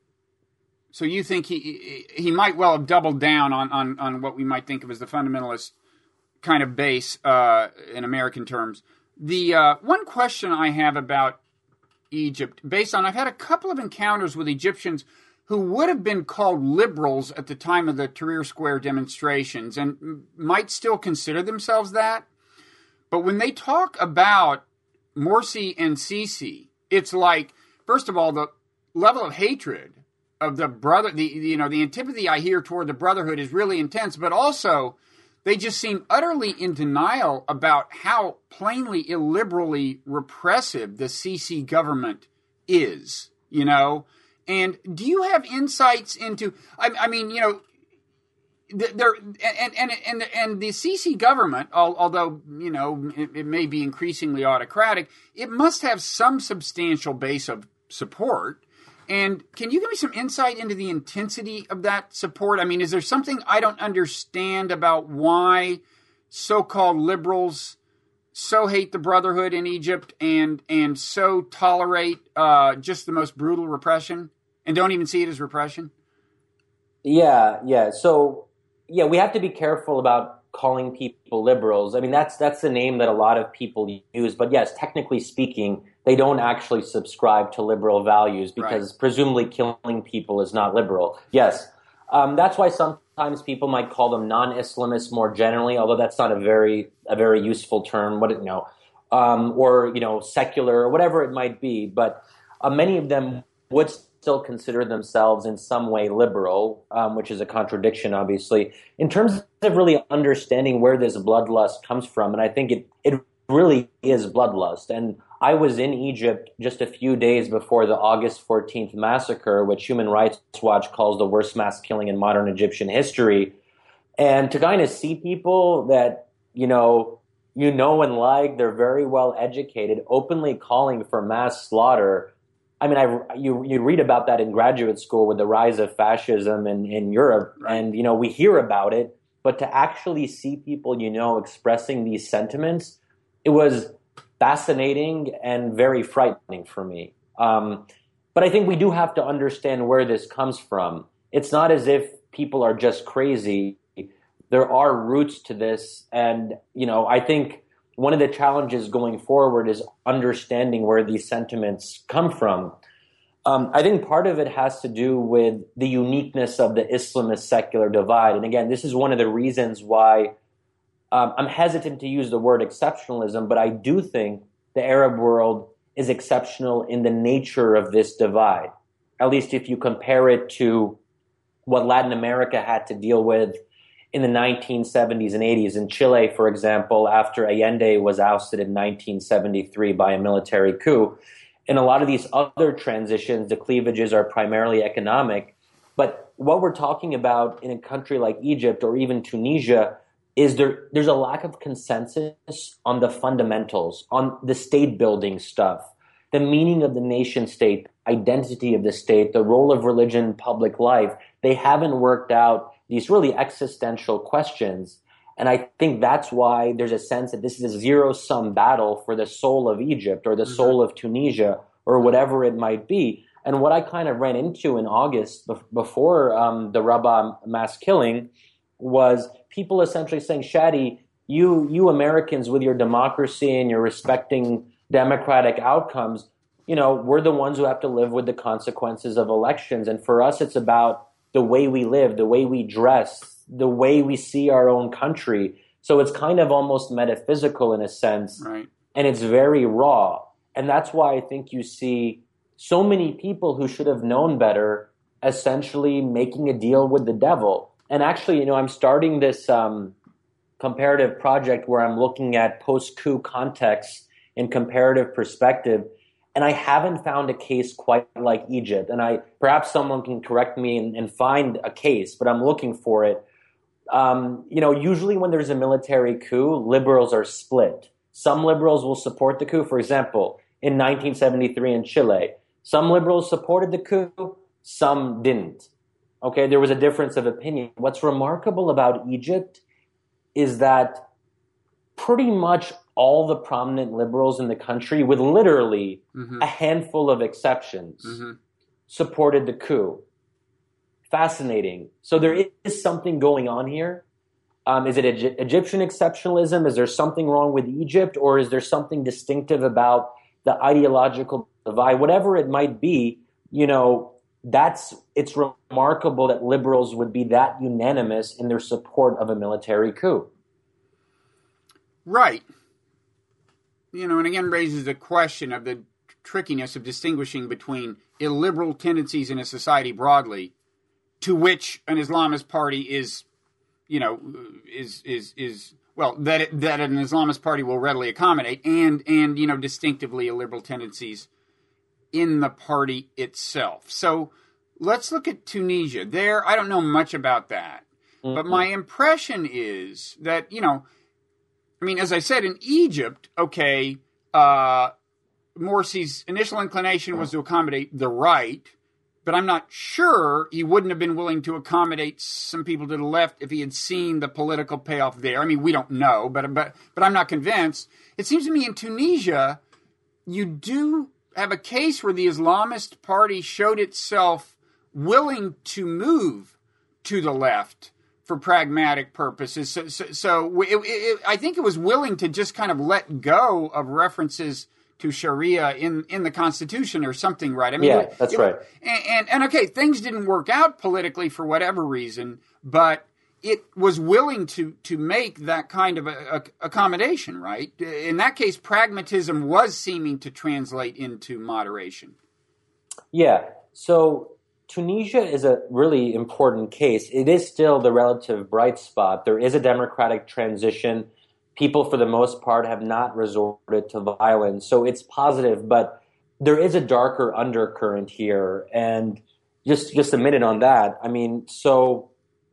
Speaker 1: so you think he he might well have doubled down on, on, on what we might think of as the fundamentalist kind of base uh, in American terms. The uh, one question I have about Egypt, based on I've had a couple of encounters with Egyptians who would have been called liberals at the time of the Tahrir Square demonstrations and might still consider themselves that. But when they talk about Morsi and Sisi, it's like, first of all, the level of hatred of the brother, the you know, the antipathy I hear toward the Brotherhood is really intense, but also they just seem utterly in denial about how plainly illiberally repressive the Sisi government is, you know. And do you have insights into, I, I mean, you know, there and and and and the Sisi government, although you know it, it may be increasingly autocratic, it must have some substantial base of support. And can you give me some insight into the intensity of that support? I mean, is there something I don't understand about why so-called liberals so hate the Brotherhood in Egypt and and so tolerate uh, just the most brutal repression and don't even see it as repression?
Speaker 2: Yeah, yeah. So, yeah, we have to be careful about calling people liberals. I mean, that's that's the name that a lot of people use. But yes, technically speaking, they don't actually subscribe to liberal values because right. presumably killing people is not liberal. Yes. Um, that's why sometimes people might call them non-Islamists more generally, although that's not a very a very useful term. What you know, um, or you know, secular or whatever it might be. But uh, many of them would still consider themselves in some way liberal, um, which is a contradiction, obviously. In terms of really understanding where this bloodlust comes from, and I think it it really is bloodlust. And I was in Egypt just a few days before the August fourteenth massacre, which Human Rights Watch calls the worst mass killing in modern Egyptian history. And to kind of see people that, you know, you know and like, they're very well educated, openly calling for mass slaughter. I mean, I, you you read about that in graduate school with the rise of fascism in, in Europe, and, you know, we hear about it. But to actually see people, you know, expressing these sentiments, it was fascinating and very frightening for me. Um, but I think we do have to understand where this comes from. It's not as if people are just crazy. There are roots to this. And, you know, I think one of the challenges going forward is understanding where these sentiments come from. Um, I think part of it has to do with the uniqueness of the Islamist secular divide. And again, this is one of the reasons why Um, I'm hesitant to use the word exceptionalism, but I do think the Arab world is exceptional in the nature of this divide, at least if you compare it to what Latin America had to deal with in the nineteen seventies and eighties. In Chile, for example, after Allende was ousted in nineteen seventy-three by a military coup. In a lot of these other transitions, the cleavages are primarily economic. But what we're talking about in a country like Egypt or even Tunisia is there there's a lack of consensus on the fundamentals, on the state building stuff, the meaning of the nation state, identity of the state, the role of religion in public life. They haven't worked out these really existential questions. And I think that's why there's a sense that this is a zero-sum battle for the soul of Egypt or the mm-hmm. soul of Tunisia or whatever it might be. And what I kind of ran into in August before um, the Rabaa mass killing was people essentially saying, Shadi, you you Americans with your democracy and your respecting democratic outcomes, you know, we're the ones who have to live with the consequences of elections. And for us, it's about the way we live, the way we dress, the way we see our own country. So it's kind of almost metaphysical in a sense,
Speaker 1: right.
Speaker 2: And it's very raw. And that's why I think you see so many people who should have known better essentially making a deal with the devil. And actually, you know, I'm starting this um, comparative project where I'm looking at post-coup contexts in comparative perspective. And I haven't found a case quite like Egypt. And I perhaps someone can correct me and, and find a case, but I'm looking for it. Um, you know, usually when there's a military coup, liberals are split. Some liberals will support the coup. For example, in nineteen seventy-three in Chile, some liberals supported the coup, some didn't. Okay, there was a difference of opinion. What's remarkable about Egypt is that pretty much all the prominent liberals in the country, with literally mm-hmm. a handful of exceptions, mm-hmm. supported the coup. Fascinating. So there is something going on here. Um, is it Egy- Egyptian exceptionalism? Is there something wrong with Egypt? Or is there something distinctive about the ideological divide? Whatever it might be, you know, that's it's remarkable that liberals would be that unanimous in their support of a military coup.
Speaker 1: Right. You know, and again raises the question of the trickiness of distinguishing between illiberal tendencies in a society broadly, to which an Islamist party is, you know, is is is well that it, that an Islamist party will readily accommodate, and and you know distinctively illiberal tendencies in the party itself. So let's look at Tunisia. There, I don't know much about that, mm-hmm. but my impression is that, you know, I mean, as I said, in Egypt, okay, uh, Morsi's initial inclination was to accommodate the right, but I'm not sure he wouldn't have been willing to accommodate some people to the left if he had seen the political payoff there. I mean, we don't know, but but but I'm not convinced. It seems to me in Tunisia, you do have a case where the Islamist party showed itself willing to move to the left for pragmatic purposes. So, so, so it, it, I think it was willing to just kind of let go of references to Sharia in, in the Constitution or something, right? I mean,
Speaker 2: yeah,
Speaker 1: it,
Speaker 2: that's
Speaker 1: it,
Speaker 2: right.
Speaker 1: And, and, and okay, things didn't work out politically for whatever reason, but it was willing to to make that kind of a, a accommodation, right? In that case, pragmatism was seeming to translate into moderation.
Speaker 2: Yeah. So Tunisia is a really important case. It is still the relative bright spot. There is a democratic transition. People, for the most part, have not resorted to violence. So it's positive, but there is a darker undercurrent here. And just, just a minute on that. I mean, so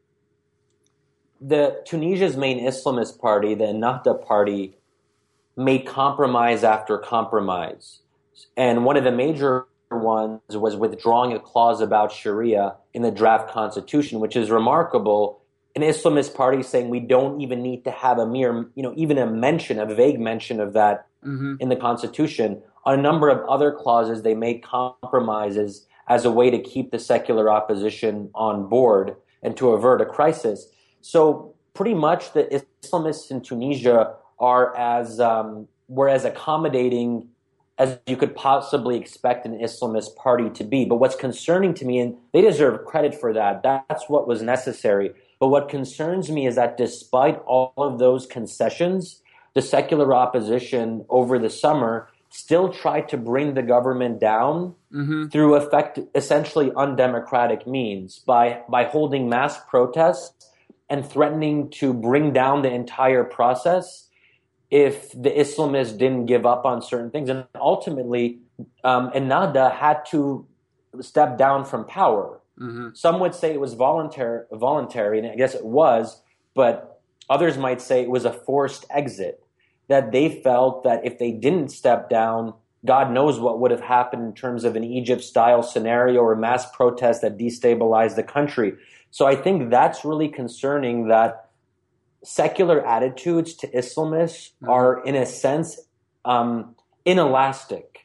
Speaker 2: the Tunisia's main Islamist party, the Ennahda party, made compromise after compromise. And one of the major ones was withdrawing a clause about Sharia in the draft constitution, which is remarkable. An Islamist party saying we don't even need to have a mere, you know, even a mention, a vague mention of that mm-hmm. in the constitution. On a number of other clauses, they made compromises as a way to keep the secular opposition on board and to avert a crisis. So pretty much the Islamists in Tunisia are as um, were as accommodating as you could possibly expect an Islamist party to be. But what's concerning to me, and they deserve credit for that, that's what was necessary. But what concerns me is that despite all of those concessions, the secular opposition over the summer still tried to bring the government down mm-hmm. through effect, essentially undemocratic means by, by holding mass protests and threatening to bring down the entire process if the Islamists didn't give up on certain things. And ultimately, um, Ennahda had to step down from power. Mm-hmm. Some would say it was voluntary, voluntary, and I guess it was, but others might say it was a forced exit, that they felt that if they didn't step down, God knows what would have happened in terms of an Egypt-style scenario or mass protest that destabilized the country. So I think that's really concerning, that secular attitudes to Islamists mm-hmm. are, in a sense, um, inelastic.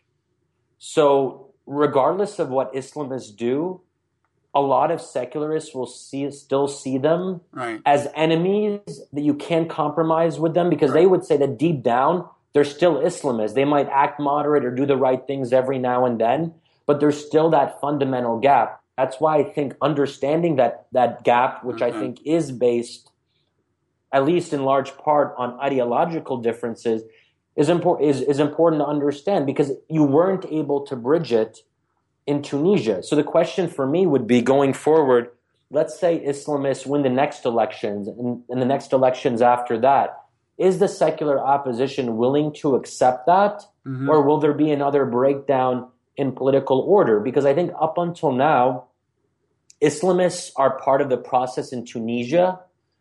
Speaker 2: So regardless of what Islamists do, a lot of secularists will see still see them right. as enemies, that you can't compromise with them, because right. they would say that deep down, they're still Islamists. They might act moderate or do the right things every now and then, but there's still that fundamental gap. That's why I think understanding that that gap, which mm-hmm. I think is based, at least in large part, on ideological differences, is important is, is important to understand, because you weren't able to bridge it in Tunisia. So the question for me would be, going forward, let's say Islamists win the next elections and, and the next elections after that, is the secular opposition willing to accept that? Mm-hmm. Or will there be another breakdown in political order? Because I think up until now, Islamists are part of the process in Tunisia,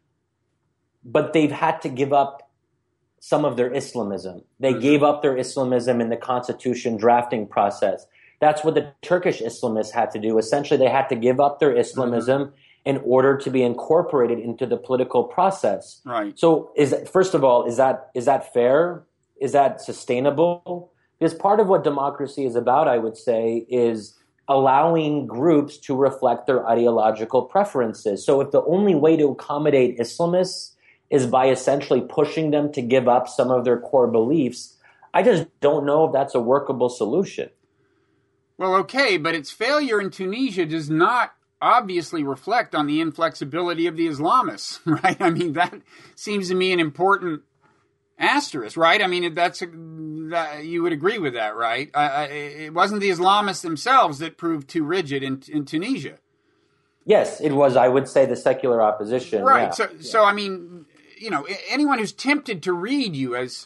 Speaker 2: but they've had to give up some of their Islamism. They mm-hmm. gave up their Islamism in the constitution drafting process. That's what the Turkish Islamists had to do. Essentially, they had to give up their Islamism mm-hmm. in order to be incorporated into the political process.
Speaker 1: Right.
Speaker 2: So, is that, first of all, is that is that fair? Is that sustainable? Because part of what democracy is about, I would say, is allowing groups to reflect their ideological preferences. So if the only way to accommodate Islamists is by essentially pushing them to give up some of their core beliefs, I just don't know if that's a workable solution.
Speaker 1: Well, okay, but its failure in Tunisia does not obviously reflect on the inflexibility of the Islamists, right? I mean, that seems to me an important asterisk, right? I mean, that's a, that, you would agree with that, right? I, I, it wasn't the Islamists themselves that proved too rigid in, in Tunisia.
Speaker 2: Yes, it was, I would say, the secular opposition.
Speaker 1: Right.
Speaker 2: Yeah.
Speaker 1: So,
Speaker 2: yeah.
Speaker 1: so I mean, you know, anyone who's tempted to read you as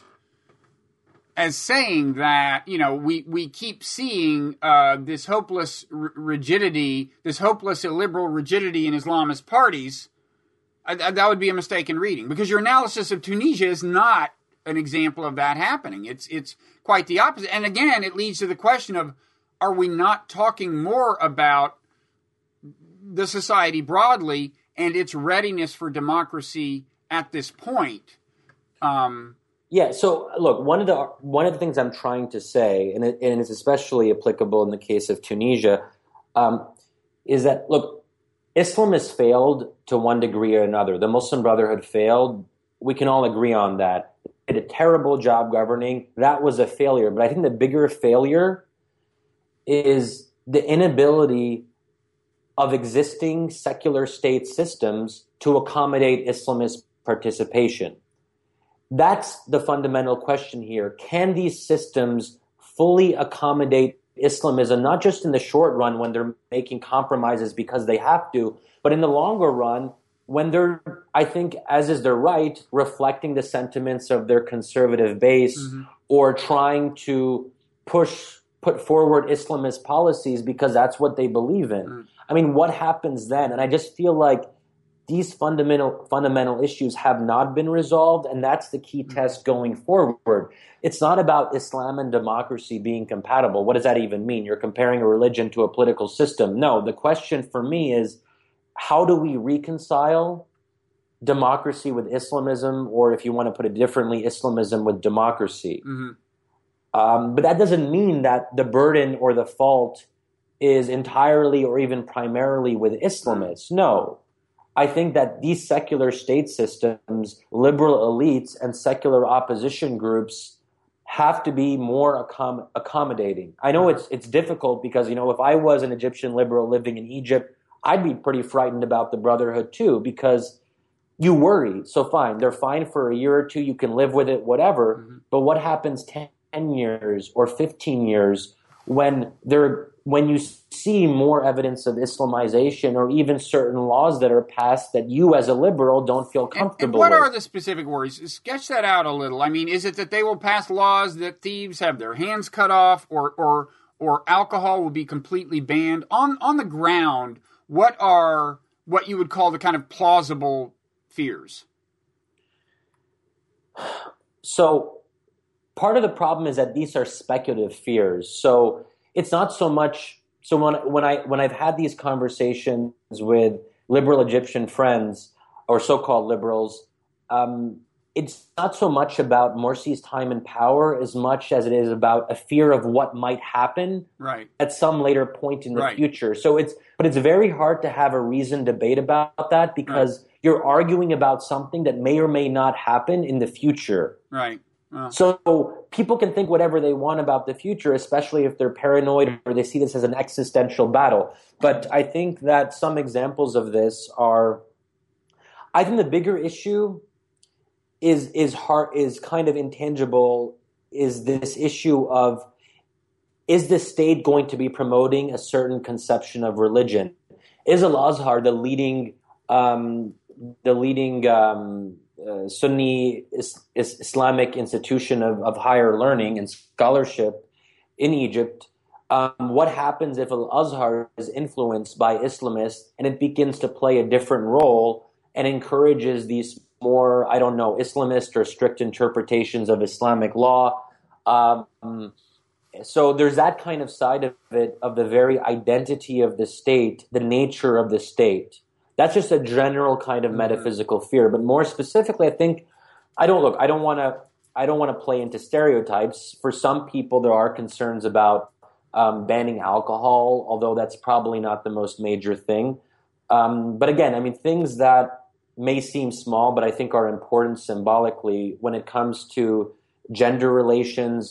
Speaker 1: as saying that, you know, we, we keep seeing uh, this hopeless r- rigidity, this hopeless illiberal rigidity in Islamist parties, uh, that would be a mistaken reading, because your analysis of Tunisia is not an example of that happening. It's it's quite the opposite. And again, it leads to the question of, are we not talking more about the society broadly and its readiness for democracy at this point? Um,
Speaker 2: yeah. So look, one of the one of the things I'm trying to say, and it, and it's especially applicable in the case of Tunisia, um, is that look, Islam has failed to one degree or another. The Muslim Brotherhood failed. We can all agree on that. It did a terrible job governing. That was a failure. But I think the bigger failure is the inability of existing secular state systems to accommodate Islamist participation. That's the fundamental question here. Can these systems fully accommodate Islamism, not just in the short run when they're making compromises because they have to, but in the longer run when they're, I think, as is their right, reflecting the sentiments of their conservative base, mm-hmm. or trying to push, put forward Islamist policies because that's what they believe in. Mm. I mean, what happens then? And I just feel like these fundamental fundamental issues have not been resolved, and that's the key test going forward. It's not about Islam and democracy being compatible. What does that even mean? You're comparing a religion to a political system. No, the question for me is, how do we reconcile democracy with Islamism, or if you want to put it differently, Islamism with democracy? Mm-hmm. Um, but that doesn't mean that the burden or the fault is entirely or even primarily with Islamists. No. I think that these secular state systems, liberal elites, and secular opposition groups have to be more accom- accommodating. I know it's it's difficult because, you know, if I was an Egyptian liberal living in Egypt, I'd be pretty frightened about the Brotherhood too, because you worry. So fine, they're fine for a year or two, you can live with it, whatever. Mm-hmm. But what happens ten years or fifteen years when they're when you see more evidence of Islamization, or even certain laws that are passed that you as a liberal don't feel comfortable with?
Speaker 1: And, and what with. are the specific worries? Sketch that out a little. I mean, is it that they will pass laws that thieves have their hands cut off, or or or alcohol will be completely banned? On on the ground, what are what you would call the kind of plausible fears?
Speaker 2: So part of the problem is that these are speculative fears. So it's not so much. So when when I when I've had these conversations with liberal Egyptian friends or so-called liberals, um, it's not so much about Morsi's time in power as much as it is about a fear of what might happen
Speaker 1: right.
Speaker 2: at some later point in the
Speaker 1: right.
Speaker 2: future. So it's but it's very hard to have a reasoned debate about that, because right. you're arguing about something that may or may not happen in the future.
Speaker 1: Right. Oh.
Speaker 2: So people can think whatever they want about the future, especially if they're paranoid or they see this as an existential battle. But I think that some examples of this are, I think the bigger issue is is hard, is kind of intangible, is this issue of, is the state going to be promoting a certain conception of religion? Is Al-Azhar the leading um, the leading um, Uh, Sunni is, is Islamic institution of, of higher learning and scholarship in Egypt? Um, what happens if Al-Azhar is influenced by Islamists and it begins to play a different role and encourages these more, I don't know, Islamist or strict interpretations of Islamic law? Um, so there's that kind of side of it, of the very identity of the state, the nature of the state. That's just a general kind of metaphysical fear. But more specifically, I think, I don't look, I don't want to, I don't want to play into stereotypes. For some people, there are concerns about um, banning alcohol, although that's probably not the most major thing. Um, but again, I mean, things that may seem small, but I think are important symbolically when it comes to gender relations,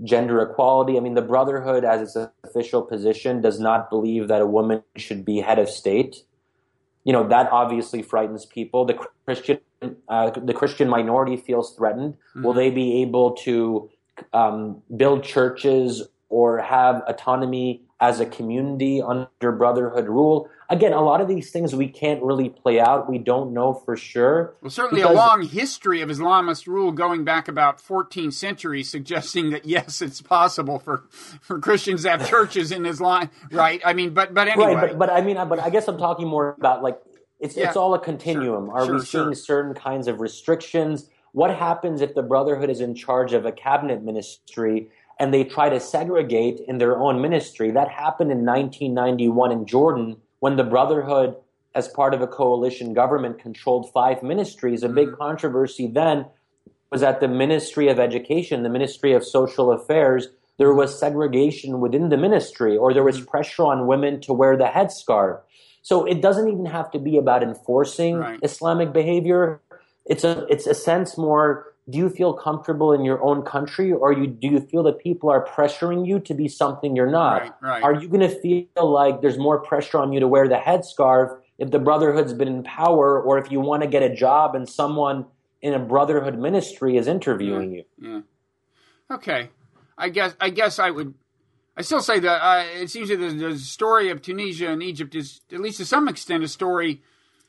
Speaker 2: gender equality. I mean, the Brotherhood, as its official position, does not believe that a woman should be head of state. You know, that obviously frightens people. The Christian, uh, the Christian minority feels threatened. Mm-hmm. Will they be able to um, build churches or have autonomy as a community under Brotherhood rule? Again, a lot of these things we can't really play out. We don't know for sure.
Speaker 1: Well, certainly because a long history of Islamist rule going back about fourteen centuries suggesting that, yes, it's possible for, for Christians to have churches in Islam, right? I mean, but but anyway.
Speaker 2: Right, but, but I mean, but I guess I'm talking more about, like, it's yeah. it's all a continuum. Sure. Are sure, we seeing sure. certain kinds of restrictions? What happens if the Brotherhood is in charge of a cabinet ministry and they try to segregate in their own ministry? That happened in nineteen ninety-one in Jordan, when the Brotherhood, as part of a coalition government, controlled five ministries. A big controversy then was that the Ministry of Education, the Ministry of Social Affairs, there was segregation within the ministry, or there was pressure on women to wear the headscarf. So it doesn't even have to be about enforcing right. Islamic behavior. It's a it's a sense more, do you feel comfortable in your own country, or you do you feel that people are pressuring you to be something you're not?
Speaker 1: Right, right.
Speaker 2: Are you going to feel like there's more pressure on you to wear the headscarf if the Brotherhood's been in power, or if you want to get a job and someone in a Brotherhood ministry is interviewing
Speaker 1: yeah,
Speaker 2: you?
Speaker 1: Yeah. Okay. I guess I guess I would. I still say that uh, it seems that the, the story of Tunisia and Egypt is, at least to some extent, a story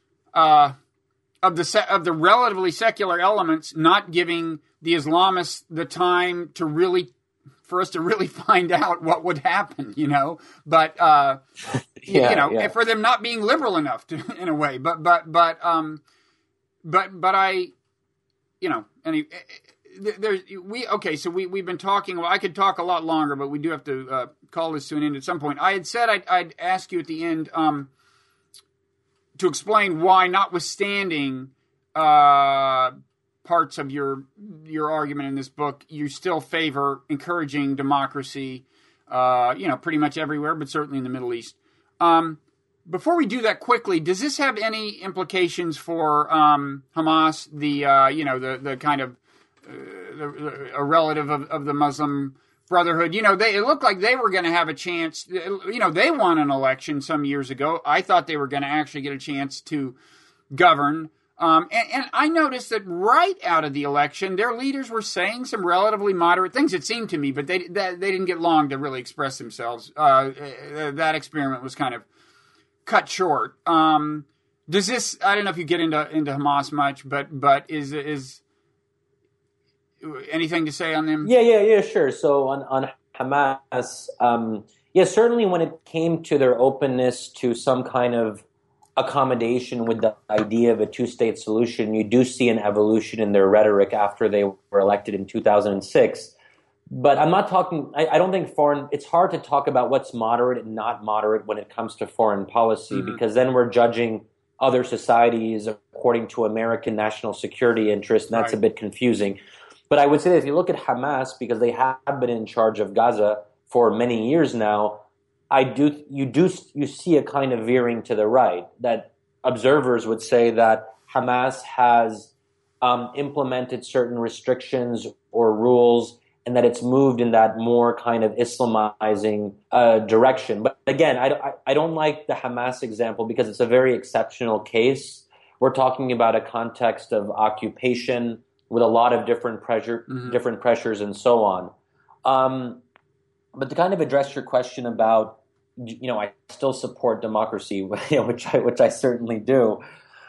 Speaker 1: uh, of the se- of the relatively secular elements not giving the Islamists the time to really, for us to really find out what would happen, you know. But uh,
Speaker 2: yeah,
Speaker 1: you know,
Speaker 2: yeah.
Speaker 1: for them not being liberal enough to, in a way. But but but um, but but I, you know, any. There's we okay. So we we've been talking. Well, I could talk a lot longer, but we do have to uh, call this to an end at some point. I had said I'd, I'd ask you at the end um, to explain why, notwithstanding uh, parts of your your argument in this book, you still favor encouraging democracy. Uh, you know, pretty much everywhere, but certainly in the Middle East. Um, before we do that quickly, does this have any implications for um, Hamas? The uh, you know the the kind of Uh, a relative of, of the Muslim Brotherhood. You know, they it looked like they were going to have a chance. You know, they won an election some years ago. I thought they were going to actually get a chance to govern. Um, and, and I noticed that right out of the election, their leaders were saying some relatively moderate things, it seemed to me, but they they, they didn't get long to really express themselves. Uh, that experiment was kind of cut short. Um, does this, I don't know if you get into, into Hamas much, but but is is... anything to say on them?
Speaker 2: Yeah, yeah, yeah, sure. So on, on Hamas, um, yeah, certainly when it came to their openness to some kind of accommodation with the idea of a two-state solution, you do see an evolution in their rhetoric after they were elected in two thousand six. But I'm not talking, I, I don't think foreign, it's hard to talk about what's moderate and not moderate when it comes to foreign policy, mm-hmm. because then we're judging other societies according to American national security interests, and that's right. a bit confusing. But I would say that if you look at Hamas, because they have been in charge of Gaza for many years now, I do you do you see a kind of veering to the right. That observers would say that Hamas has um, implemented certain restrictions or rules, and that it's moved in that more kind of Islamizing uh, direction. But again, I, I, I don't like the Hamas example because it's a very exceptional case. We're talking about a context of occupation with a lot of different pressure, mm-hmm. different pressures, and so on. Um, but to kind of address your question about, you know, I still support democracy, which I which I certainly do.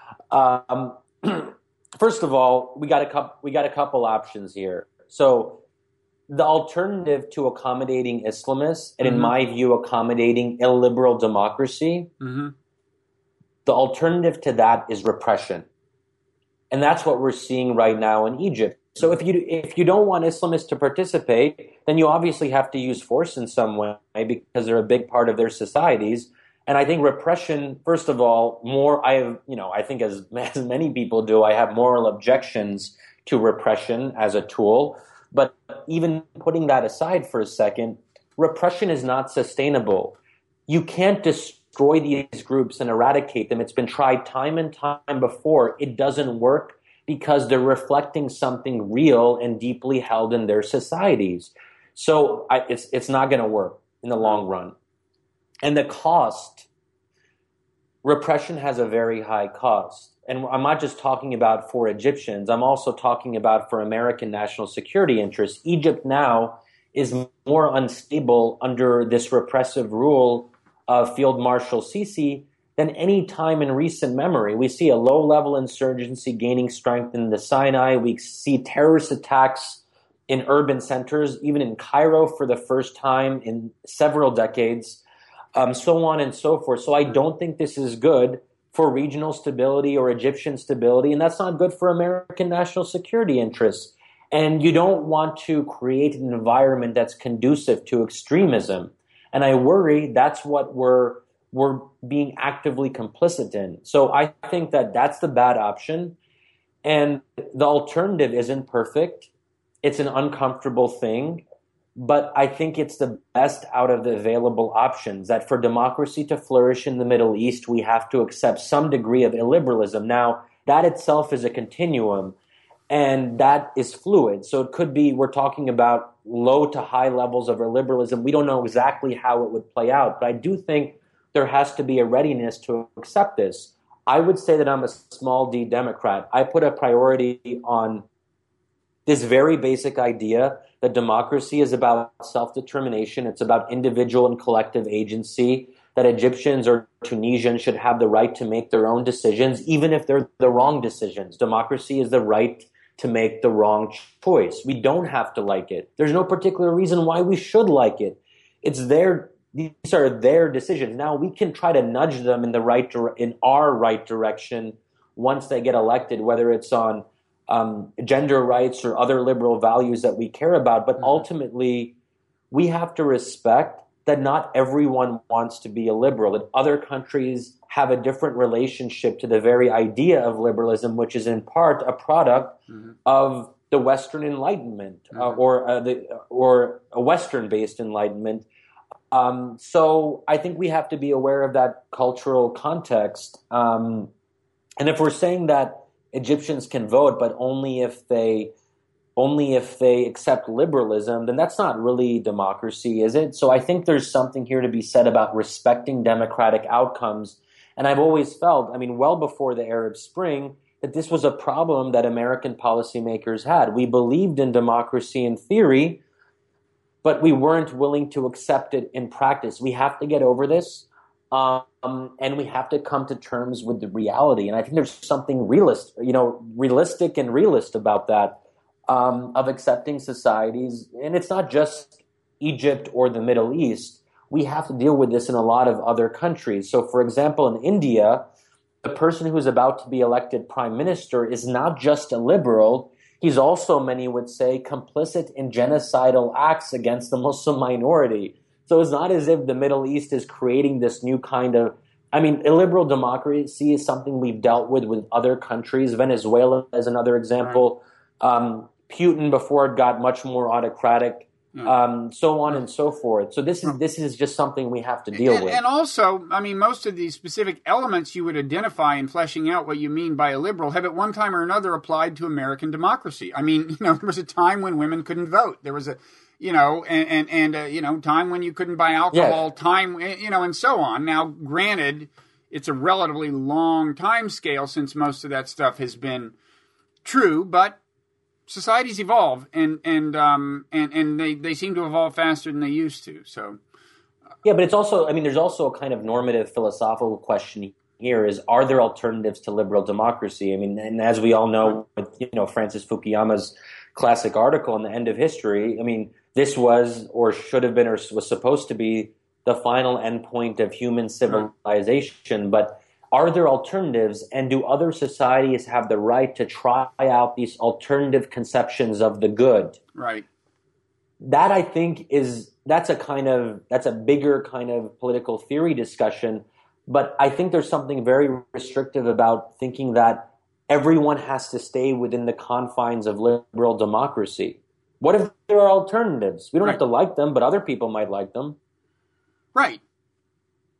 Speaker 2: Um, first of all, we got a couple we got a couple options here. So the alternative to accommodating Islamists, and mm-hmm. in my view, accommodating illiberal democracy, mm-hmm. the alternative to that is repression. And that's what we're seeing right now in Egypt. So if you if you don't want Islamists to participate, then you obviously have to use force in some way because they're a big part of their societies. And I think repression, first of all, more I have, you know, I think as, as many people do, I have moral objections to repression as a tool. But even putting that aside for a second, repression is not sustainable. You can't destroy destroy these groups and eradicate them. It's been tried time and time before. It doesn't work because they're reflecting something real and deeply held in their societies. So I, it's it's not going to work in the long run. And the cost, repression has a very high cost. And I'm not just talking about for Egyptians. I'm also talking about for American national security interests. Egypt now is more unstable under this repressive rule of Field Marshal Sisi than any time in recent memory. We see a low-level insurgency gaining strength in the Sinai. We see terrorist attacks in urban centers, even in Cairo for the first time in several decades, um, so on and so forth. So I don't think this is good for regional stability or Egyptian stability, and that's not good for American national security interests. And you don't want to create an environment that's conducive to extremism. And I worry that's what we're we're being actively complicit in. So I think that that's the bad option. And the alternative isn't perfect. It's an uncomfortable thing. But I think it's the best out of the available options, that for democracy to flourish in the Middle East, we have to accept some degree of illiberalism. Now, that itself is a continuum, and that is fluid. So it could be we're talking about low to high levels of illiberalism. We don't know exactly how it would play out, but I do think there has to be a readiness to accept this. I would say that I'm a small d Democrat. I put a priority on this very basic idea that democracy is about self-determination. It's about individual and collective agency, that Egyptians or Tunisians should have the right to make their own decisions, even if they're the wrong decisions. Democracy is the right to make the wrong choice. We don't have to like it. There's no particular reason why we should like it. It's their, these are their decisions. Now we can try to nudge them in the right, in our right direction once they get elected, whether it's on Um, gender rights or other liberal values that we care about. But ultimately, we have to respect that not everyone wants to be a liberal, that other countries have a different relationship to the very idea of liberalism, which is in part a product mm-hmm. of the Western Enlightenment mm-hmm. uh, or uh, the or a Western-based Enlightenment. Um, so I think we have to be aware of that cultural context. Um, and if we're saying that Egyptians can vote, but only if they only if they accept liberalism, then that's not really democracy, is it? So I think there's something here to be said about respecting democratic outcomes. And I've always felt, I mean, well before the Arab Spring, that this was a problem that American policymakers had. We believed in democracy in theory, but we weren't willing to accept it in practice. We have to get over this. Um, and we have to come to terms with the reality. And I think there's something realist, you know, realistic and realist about that, um, of accepting societies. And it's not just Egypt or the Middle East. We have to deal with this in a lot of other countries. So, for example, in India, the person who's about to be elected prime minister is not just a liberal. He's also, many would say, complicit in genocidal acts against the Muslim minority. So it's not as if the Middle East is creating this new kind of, I mean, illiberal democracy is something we've dealt with with other countries. Venezuela is another example. Right. Um, Putin, before it got much more autocratic, yeah. um, so on yeah. and so forth. So this is this is just something we have to deal
Speaker 1: and,
Speaker 2: with.
Speaker 1: And also, I mean, most of these specific elements you would identify in fleshing out what you mean by illiberal have at one time or another applied to American democracy. I mean, you know, there was a time when women couldn't vote. There was a You know, and, and, and uh, you know, time when you couldn't buy alcohol, yes. time, you know, and so on. Now, granted, it's a relatively long time scale since most of that stuff has been true, but societies evolve, and and um and, and they, they seem to evolve faster than they used to. So,
Speaker 2: yeah, but it's also, I mean, there's also a kind of normative philosophical question here: is are there alternatives to liberal democracy? I mean, and as we all know, with, you know, Francis Fukuyama's classic article on the end of history, I mean, this was or should have been or was supposed to be the final endpoint of human civilization. But are there alternatives, and do other societies have the right to try out these alternative conceptions of the good?
Speaker 1: Right.
Speaker 2: That, I think, is that's a kind of that's a bigger kind of political theory discussion. But I think there's something very restrictive about thinking that everyone has to stay within the confines of liberal democracy. What if there are alternatives? We don't right. have to like them, but other people might like them.
Speaker 1: Right.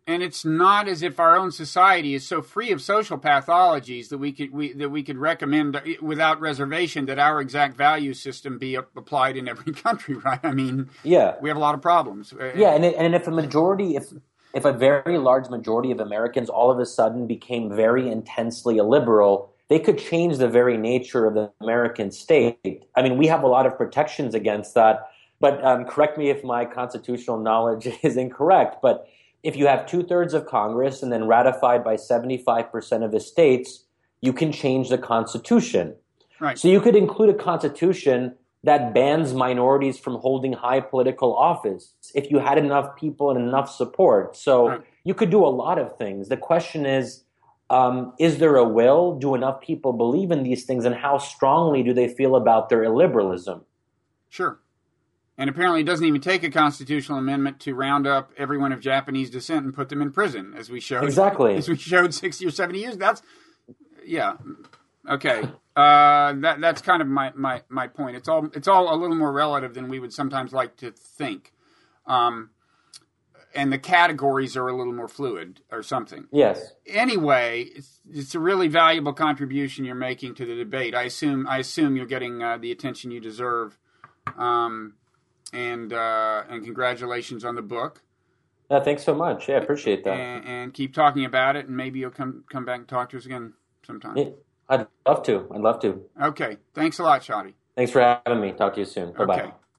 Speaker 1: And it's not as if our own society is so free of social pathologies that we could we, that we could recommend without reservation that our exact value system be applied in every country, right? I mean,
Speaker 2: yeah,
Speaker 1: we have a lot of problems.
Speaker 2: Yeah, and it, and if a majority, if if a very large majority of Americans all of a sudden became very intensely illiberal, they could change the very nature of the American state. I mean, we have a lot of protections against that. But um, correct me if my constitutional knowledge is incorrect, but if you have two-thirds of Congress and then ratified by seventy-five percent of the states, you can change the Constitution.
Speaker 1: Right.
Speaker 2: So you could include a Constitution that bans minorities from holding high political office if you had enough people and enough support. So
Speaker 1: right.
Speaker 2: you could do a lot of things. The question is, um, is there a will? Do enough people believe in these things? And how strongly do they feel about their illiberalism?
Speaker 1: Sure. And apparently it doesn't even take a constitutional amendment to round up everyone of Japanese descent and put them in prison, as we showed.
Speaker 2: Exactly.
Speaker 1: As we showed sixty or seventy years. That's, yeah. Okay. Uh, that that's kind of my, my, my point. It's all it's all a little more relative than we would sometimes like to think. Um, and the categories are a little more fluid or something.
Speaker 2: Yes.
Speaker 1: Anyway, it's, it's a really valuable contribution you're making to the debate. I assume I assume you're getting uh, the attention you deserve. Um And uh, and congratulations on the book.
Speaker 2: Uh, thanks so much. Yeah, I appreciate that.
Speaker 1: And, and keep talking about it, and maybe you'll come come back and talk to us again sometime.
Speaker 2: Yeah, I'd love to. I'd love to.
Speaker 1: Okay. Thanks a lot, Shadi.
Speaker 2: Thanks for having me. Talk to you soon. Bye-bye.
Speaker 1: Okay.